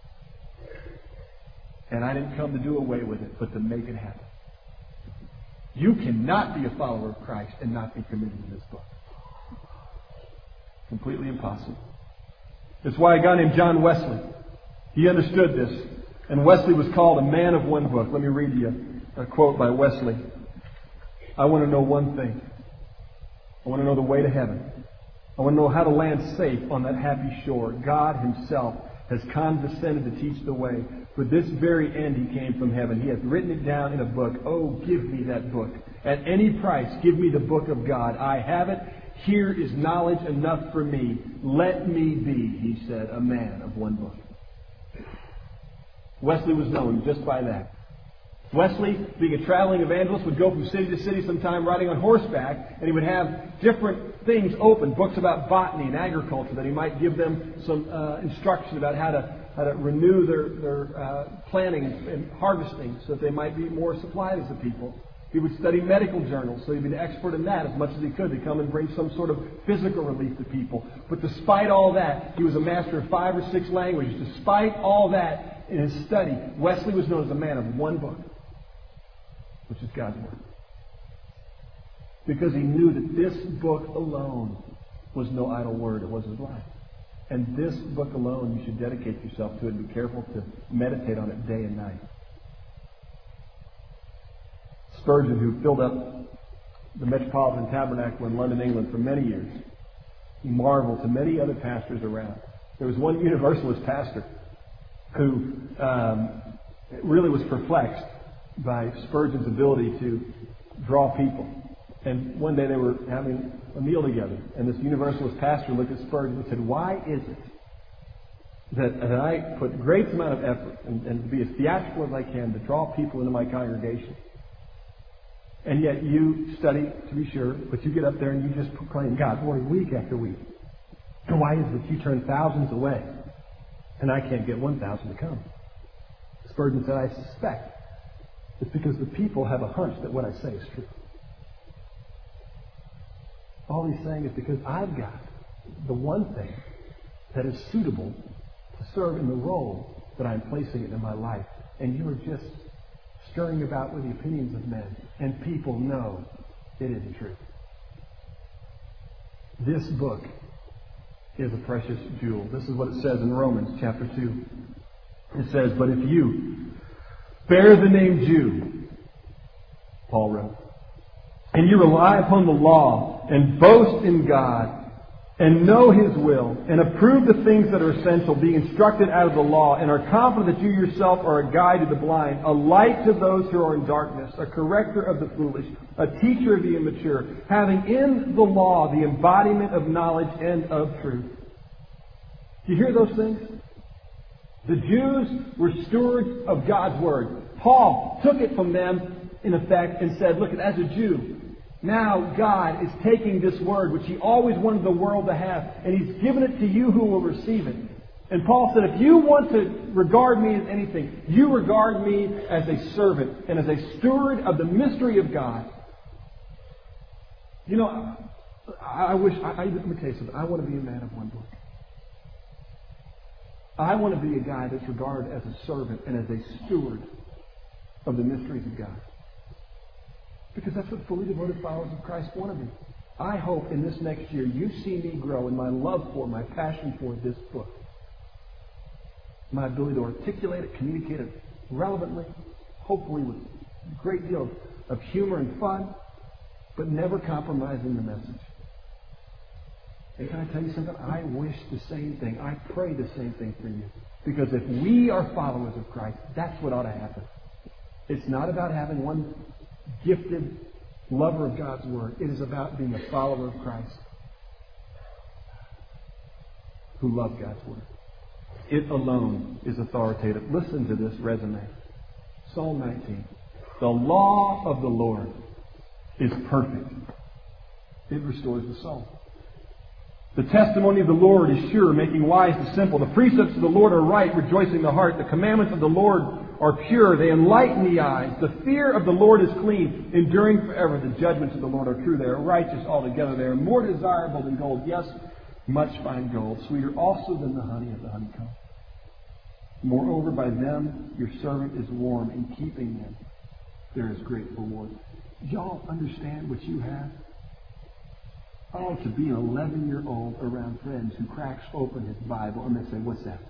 Speaker 1: And I didn't come to do away with it, but to make it happen. You cannot be a follower of Christ and not be committed to this book. Completely impossible. That's why a guy named John Wesley, he understood this. And Wesley was called a man of one book. Let me read you a quote by Wesley. I want to know one thing. I want to know the way to heaven. I want to know how to land safe on that happy shore. God Himself has condescended to teach the way. For this very end he came from heaven. He hath written it down in a book. Oh, give me that book. At any price, give me the book of God. I have it. Here is knowledge enough for me. Let me be, he said, a man of one book. Wesley was known just by that. Wesley, being a traveling evangelist, would go from city to city sometime riding on horseback, and he would have different things open, books about botany and agriculture, that he might give them some instruction about how to renew their planting and harvesting so that they might be more supplied as a people. He would study medical journals, so he'd be an expert in that as much as he could to come and bring some sort of physical relief to people. But despite all that, he was a master of 5 or 6 languages. Despite all that in his study, Wesley was known as a man of one book, which is God's Word. Because he knew that this book alone was no idle word, it was his life. And this book alone, you should dedicate yourself to it and be careful to meditate on it day and night. Spurgeon, who filled up the Metropolitan Tabernacle in London, England for many years, he marveled to many other pastors around. There was one Universalist pastor who really was perplexed by Spurgeon's ability to draw people. And one day they were having a meal together, and this Universalist pastor looked at Spurgeon and said, "Why is it that I put great amount of effort and be as theatrical as I can to draw people into my congregation, and yet you study, to be sure, but you get up there and you just proclaim God's Word week after week? And why is it you turn thousands away, and I can't get 1,000 to come?" Spurgeon said, "I suspect it's because the people have a hunch that what I say is true. All he's saying is because I've got the one thing that is suitable to serve in the role that I'm placing it in my life. And you are just stirring about with the opinions of men. And people know it isn't true." This book is a precious jewel. This is what it says in Romans chapter 2. It says, "But if you bear the name Jew," Paul wrote, "and you rely upon the law and boast in God and know His will and approve the things that are essential, being instructed out of the law, and are confident that you yourself are a guide to the blind, a light to those who are in darkness, a corrector of the foolish, a teacher of the immature, having in the law the embodiment of knowledge and of truth." Do you hear those things? The Jews were stewards of God's Word. Paul took it from them, in effect, and said, look, as a Jew, now God is taking this Word, which He always wanted the world to have, and He's given it to you who will receive it. And Paul said, if you want to regard me as anything, you regard me as a servant and as a steward of the mystery of God. You know, let me tell you something. I want to be a man of one book. I want to be a guy that's regarded as a servant and as a steward of the mysteries of God. Because that's what fully devoted followers of Christ want to be. I hope in this next year you see me grow in my love for, my passion for this book. My ability to articulate it, communicate it relevantly, hopefully with a great deal of humor and fun, but never compromising the message. And can I tell you something? I wish the same thing. I pray the same thing for you. Because if we are followers of Christ, that's what ought to happen. It's not about having one gifted lover of God's Word. It is about being a follower of Christ who loves God's Word. It alone is authoritative. Listen to this resume. Psalm 19. The law of the Lord is perfect. It restores the soul. The testimony of the Lord is sure, making wise the simple. The precepts of the Lord are right, rejoicing the heart. The commandments of the Lord are pure, they enlighten the eyes. The fear of the Lord is clean, enduring forever. The judgments of the Lord are true, they are righteous altogether. They are more desirable than gold, yes, much fine gold, sweeter also than the honey of the honeycomb. Moreover, by them your servant is warm. In keeping them there is great reward. Y'all understand what you have? Oh, to be an 11-year-old around friends who cracks open his Bible and they say, what's that?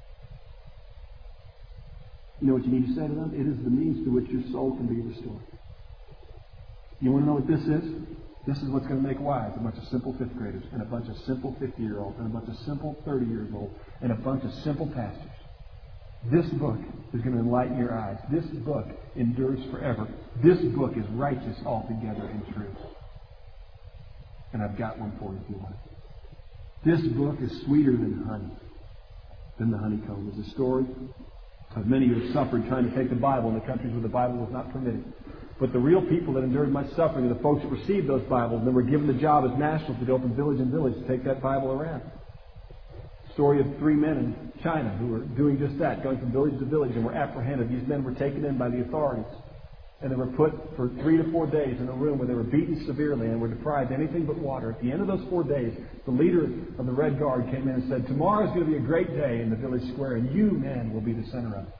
Speaker 1: You know what you need to say to them? It is the means through which your soul can be restored. You want to know what this is? This is what's going to make wise a bunch of simple 5th graders and a bunch of simple 50-year-olds and a bunch of simple 30-years-old and a bunch of simple pastors. This book is going to enlighten your eyes. This book endures forever. This book is righteous altogether in truth. And I've got one for you if you want it. This book is sweeter than honey, than the honeycomb. There's a story of many who have suffered trying to take the Bible in the countries where the Bible was not permitted. But the real people that endured much suffering are the folks that received those Bibles and then were given the job as nationals to go from village in village to take that Bible around. Story of 3 men in China who were doing just that, going from village to village, and were apprehended. These men were taken in by the authorities. And they were put for 3 to 4 days in a room where they were beaten severely and were deprived of anything but water. At the end of those 4 days, the leader of the Red Guard came in and said, "Tomorrow is going to be a great day in the village square, and you men will be the center of it."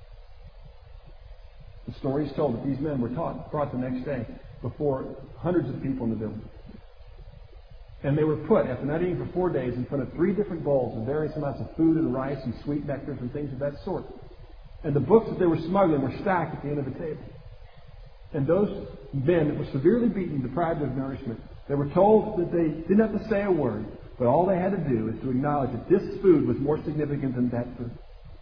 Speaker 1: The story is told that these men were brought the next day before hundreds of people in the village. And they were put, after not eating for 4 days, in front of 3 different bowls of various amounts of food and rice and sweet nectars and things of that sort. And the books that they were smuggling were stacked at the end of the table. And those men that were severely beaten, deprived of nourishment, they were told that they didn't have to say a word, but all they had to do is to acknowledge that this food was more significant than that food.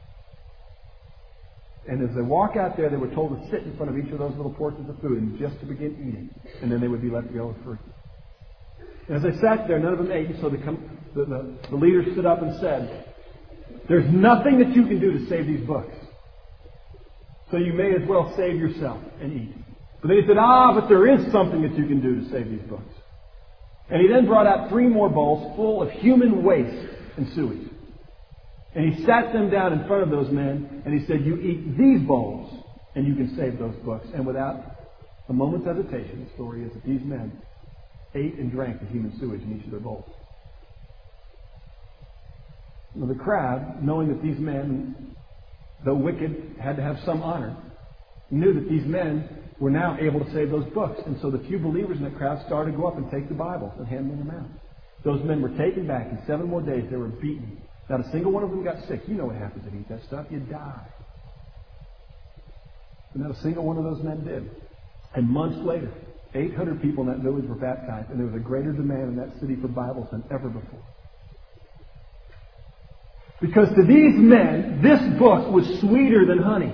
Speaker 1: And as they walk out there, they were told to sit in front of each of those little portions of food and just to begin eating. And then they would be let go free. And as they sat there, none of them ate. And so the leader stood up and said, "There's nothing that you can do to save these books. So you may as well save yourself and eat." But then he said, "But there is something that you can do to save these books." And he then brought out 3 more bowls full of human waste and sewage. And he sat them down in front of those men, and he said, "You eat these bowls, and you can save those books." And without a moment's hesitation, the story is that these men ate and drank the human sewage in each of their bowls. Well, the crowd, knowing that these men, though wicked, had to have some honor, knew that these men were now able to save those books. And so the few believers in that crowd started to go up and take the Bibles and hand them out. Those men were taken back. In 7 more days, they were beaten. Not a single one of them got sick. You know what happens if you eat that stuff. You die. But not a single one of those men did. And months later, 800 people in that village were baptized, and there was a greater demand in that city for Bibles than ever before. Because to these men, this book was sweeter than honey.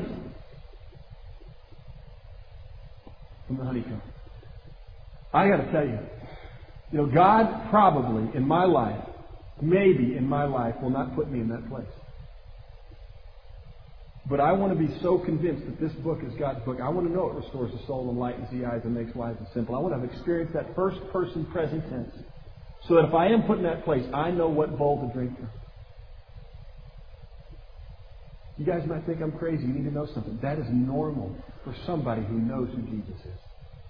Speaker 1: From the honeycomb. I got to tell you, God probably in my life, maybe in my life, will not put me in that place. But I want to be so convinced that this book is God's book. I want to know it restores the soul and lightens the eyes and makes life simple. I want to have experienced that first person present tense. So that if I am put in that place, I know what bowl to drink from. You guys might think I'm crazy. You need to know something. That is normal for somebody who knows who Jesus is.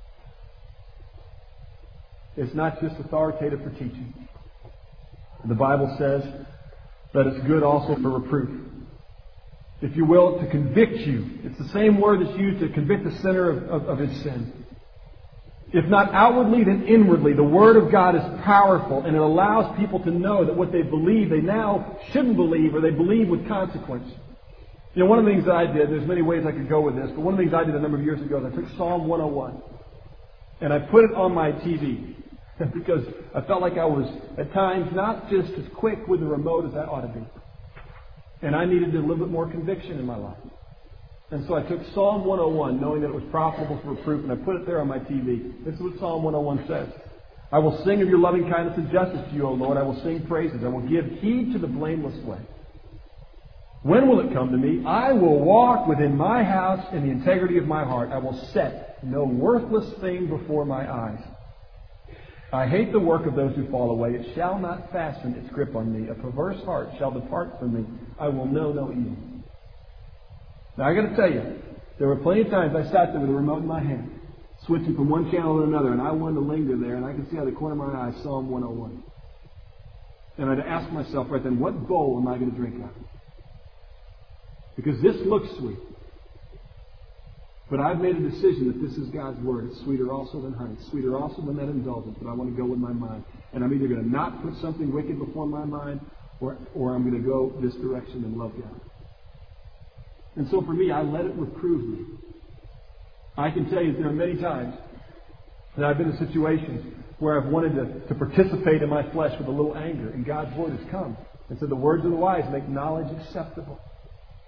Speaker 1: It's not just authoritative for teaching. The Bible says that it's good also for reproof. If you will, to convict you. It's the same word that's used to convict the sinner of his sin. If not outwardly, then inwardly. The Word of God is powerful, and it allows people to know that what they believe, they now shouldn't believe, or they believe with consequence. One of the things that I did, there's many ways I could go with this, but one of the things I did a number of years ago is I took Psalm 101, and I put it on my TV, because I felt like I was, at times, not just as quick with the remote as I ought to be. And I needed a little bit more conviction in my life. And so I took Psalm 101, knowing that it was profitable for reproof, and I put it there on my TV. This is what Psalm 101 says. "I will sing of your loving kindness and justice to you, O Lord. I will sing praises. I will give heed to the blameless way. When will it come to me? I will walk within my house in the integrity of my heart. I will set no worthless thing before my eyes. I hate the work of those who fall away. It shall not fasten its grip on me. A perverse heart shall depart from me. I will know no evil." Now I got to tell you, there were plenty of times I sat there with a remote in my hand, switching from one channel to another, and I wanted to linger there, and I could see out of the corner of my eye Psalm 101. And I'd ask myself right then, what bowl am I going to drink out of? Because this looks sweet. But I've made a decision that this is God's Word. It's sweeter also than honey. It's sweeter also than that indulgence. But I want to go with my mind. And I'm either going to not put something wicked before my mind, or I'm going to go this direction and love God. And so for me, I let it reprove me. I can tell you that there are many times that I've been in situations where I've wanted to participate in my flesh with a little anger. And God's Word has come and said, "The words of the wise make knowledge acceptable."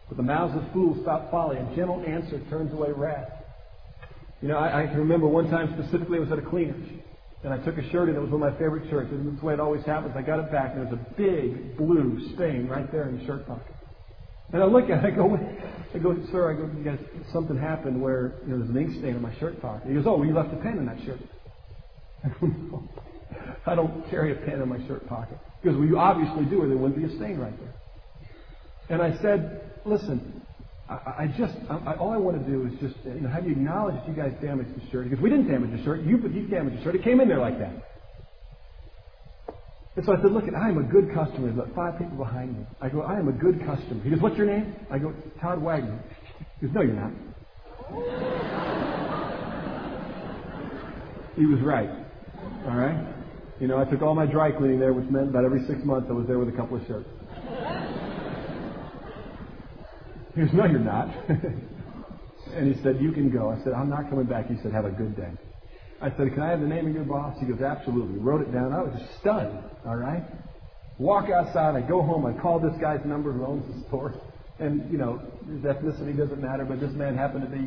Speaker 1: But the mouths of fools stop folly. A gentle answer turns away wrath. I can remember one time specifically, I was at a cleaner's. And I took a shirt in. It was one of my favorite shirts. And that's the way it always happens. I got it back, and there was a big blue stain right there in the shirt pocket. And I look at it, I go, sir, you guys, something happened where there's an ink stain on my shirt pocket. He goes, oh, well, you left a pen in that shirt. I go, no, I don't carry a pen in my shirt pocket. He goes, well, you obviously do, or there wouldn't be a stain right there. And I said, listen, all I want to do is just, have you acknowledge that you guys damaged the shirt? He goes, we didn't damage the shirt. You damaged the shirt. It came in there like that. And so I said, look, I am a good customer. There's about 5 people behind me. I go, I am a good customer. He goes, what's your name? I go, Todd Wagner. He goes, no, you're not. He was right. All right? I took all my dry cleaning there, which meant about every 6 months I was there with a couple of shirts. He goes, no, you're not. And he said, you can go. I said, I'm not coming back. He said, have a good day. I said, can I have the name of your boss? He goes, absolutely. He wrote it down. I was just stunned. All right? Walk outside. I go home. I call this guy's number who owns the store. And, his ethnicity doesn't matter, but this man happened to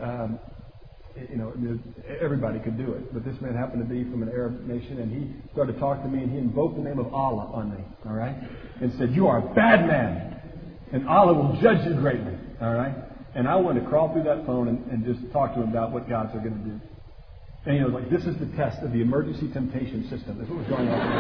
Speaker 1: be, everybody could do it. But this man happened to be from an Arab nation, and he started talking to me, and he invoked the name of Allah on me. All right? And said, you are a bad man, and Allah will judge you greatly. All right? And I wanted to crawl through that phone and just talk to him about what God's going to do. And this is the test of the emergency temptation system. That's what was going on.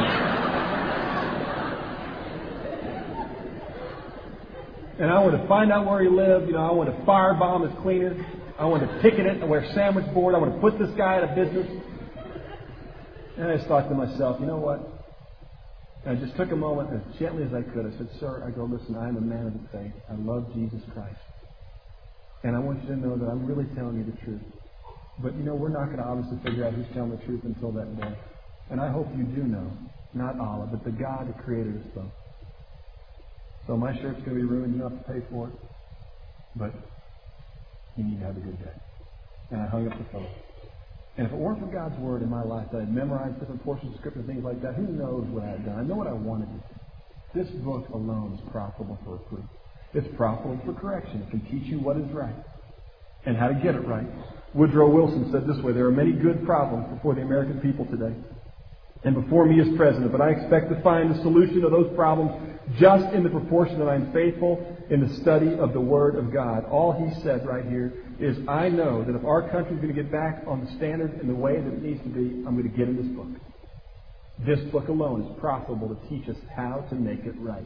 Speaker 1: And I want to find out where he lived. I want to firebomb his cleaner. I want to ticket it. I wear a sandwich board. I want to put this guy out of business. And I just thought to myself, you know what? And I just took a moment as gently as I could. I said, sir, listen, I am a man of the faith. I love Jesus Christ. And I want you to know that I'm really telling you the truth. But, we're not going to obviously figure out who's telling the truth until that day. And I hope you do know, not Allah, but the God who created us both. So my shirt's going to be ruined. You don't have to pay for it. But you need to have a good day. And I hung up the phone. And if it weren't for God's Word in my life, that I'd memorized different portions of Scripture and things like that, who knows what I'd done? I know what I wanted to do. This book alone is profitable for reproof. It's profitable for correction. It can teach you what is right and how to get it right. Woodrow Wilson said this way, there are many good problems before the American people today and before me as president, but I expect to find the solution to those problems just in the proportion that I'm faithful in the study of the Word of God. All he said right here is, I know that if our country is going to get back on the standard and the way that it needs to be, I'm going to get in this book. This book alone is profitable to teach us how to make it right.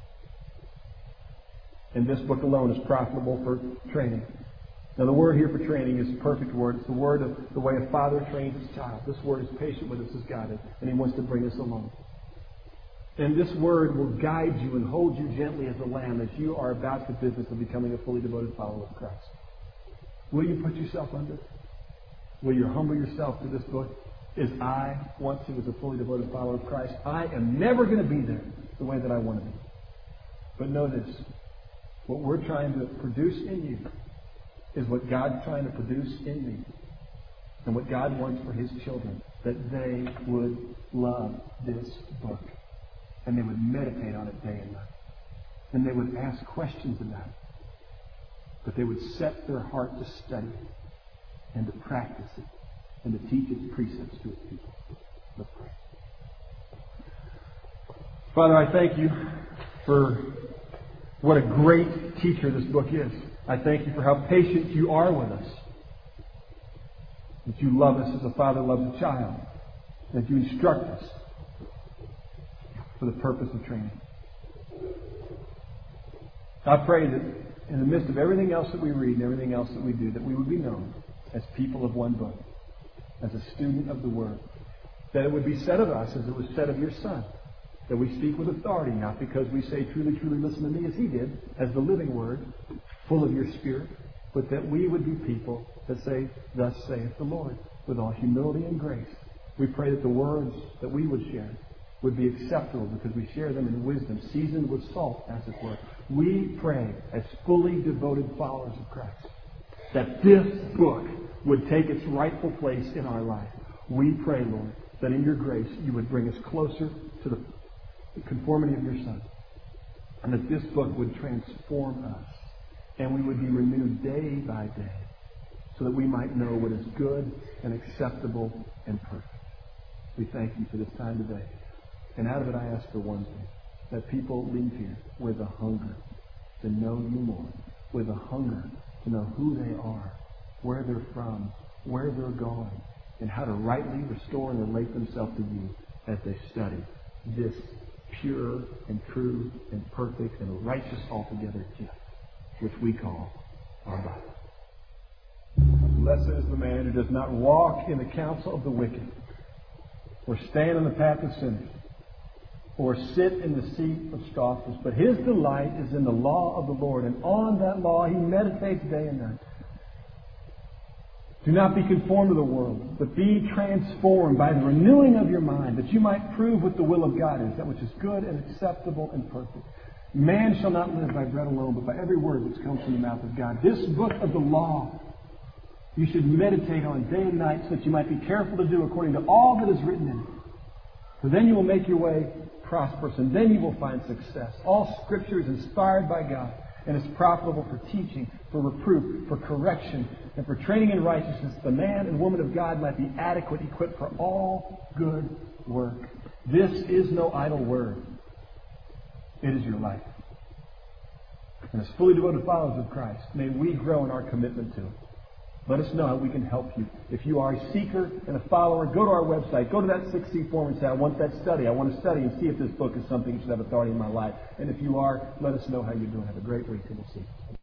Speaker 1: And this book alone is profitable for training. Now, the word here for training is a perfect word. It's the word of the way a father trains his child. This word is patient with us as God is, and He wants to bring us along. And this word will guide you and hold you gently as a lamb as you are about the business of becoming a fully devoted follower of Christ. Will you put yourself under? Will you humble yourself to this book? As I want to as a fully devoted follower of Christ. I am never going to be there the way that I want to be. But know this. What we're trying to produce in you is what God's trying to produce in me. And what God wants for His children. That they would love this book. And they would meditate on it day and night. And they would ask questions about it. But they would set their heart to study it. And to practice it. And to teach its precepts to its people. Let's pray. Father, I thank You for what a great teacher this book is. I thank You for how patient You are with us. That You love us as a father loves a child. That You instruct us for the purpose of training. I pray that in the midst of everything else that we read and everything else that we do, that we would be known as people of one book, as a student of the Word. That it would be said of us as it was said of Your Son. That we speak with authority, not because we say, truly, truly listen to me, as He did, as the living Word, full of Your Spirit, but that we would be people that say, thus saith the Lord, with all humility and grace. We pray that the words that we would share would be acceptable because we share them in wisdom, seasoned with salt, as it were. We pray as fully devoted followers of Christ that this book would take its rightful place in our life. We pray, Lord, that in Your grace You would bring us closer to the conformity of Your Son, and that this book would transform us and we would be renewed day by day, so that we might know what is good and acceptable and perfect. We thank you for this time today. And out of it I ask for one thing, that people leave here with a hunger to know you more, with a hunger to know who they are, where they're from, where they're going, and how to rightly restore and relate themselves to you as they study this pure and true and perfect and righteous altogether gift, which we call our Bible. Blessed is the man who does not walk in the counsel of the wicked, or stand in the path of sinners, or sit in the seat of scoffers. But his delight is in the law of the Lord, and on that law he meditates day and night. Do not be conformed to the world, but be transformed by the renewing of your mind, that you might prove what the will of God is, that which is good and acceptable and perfect. Man shall not live by bread alone, but by every word which comes from the mouth of God. This book of the law you should meditate on day and night, so that you might be careful to do according to all that is written in it. For then you will make your way prosperous, and then you will find success. All Scripture is inspired by God, and is profitable for teaching, for reproof, for correction, and for training in righteousness, the man and woman of God might be adequate, equipped for all good work. This is no idle word. It is your life. And as fully devoted followers of Christ, may we grow in our commitment to it. Let us know how we can help you. If you are a seeker and a follower, go to our website. Go to that 6C form and say, I want that study. I want to study and see if this book is something that should have authority in my life. And if you are, let us know how you're doing. Have a great week, and we'll see you.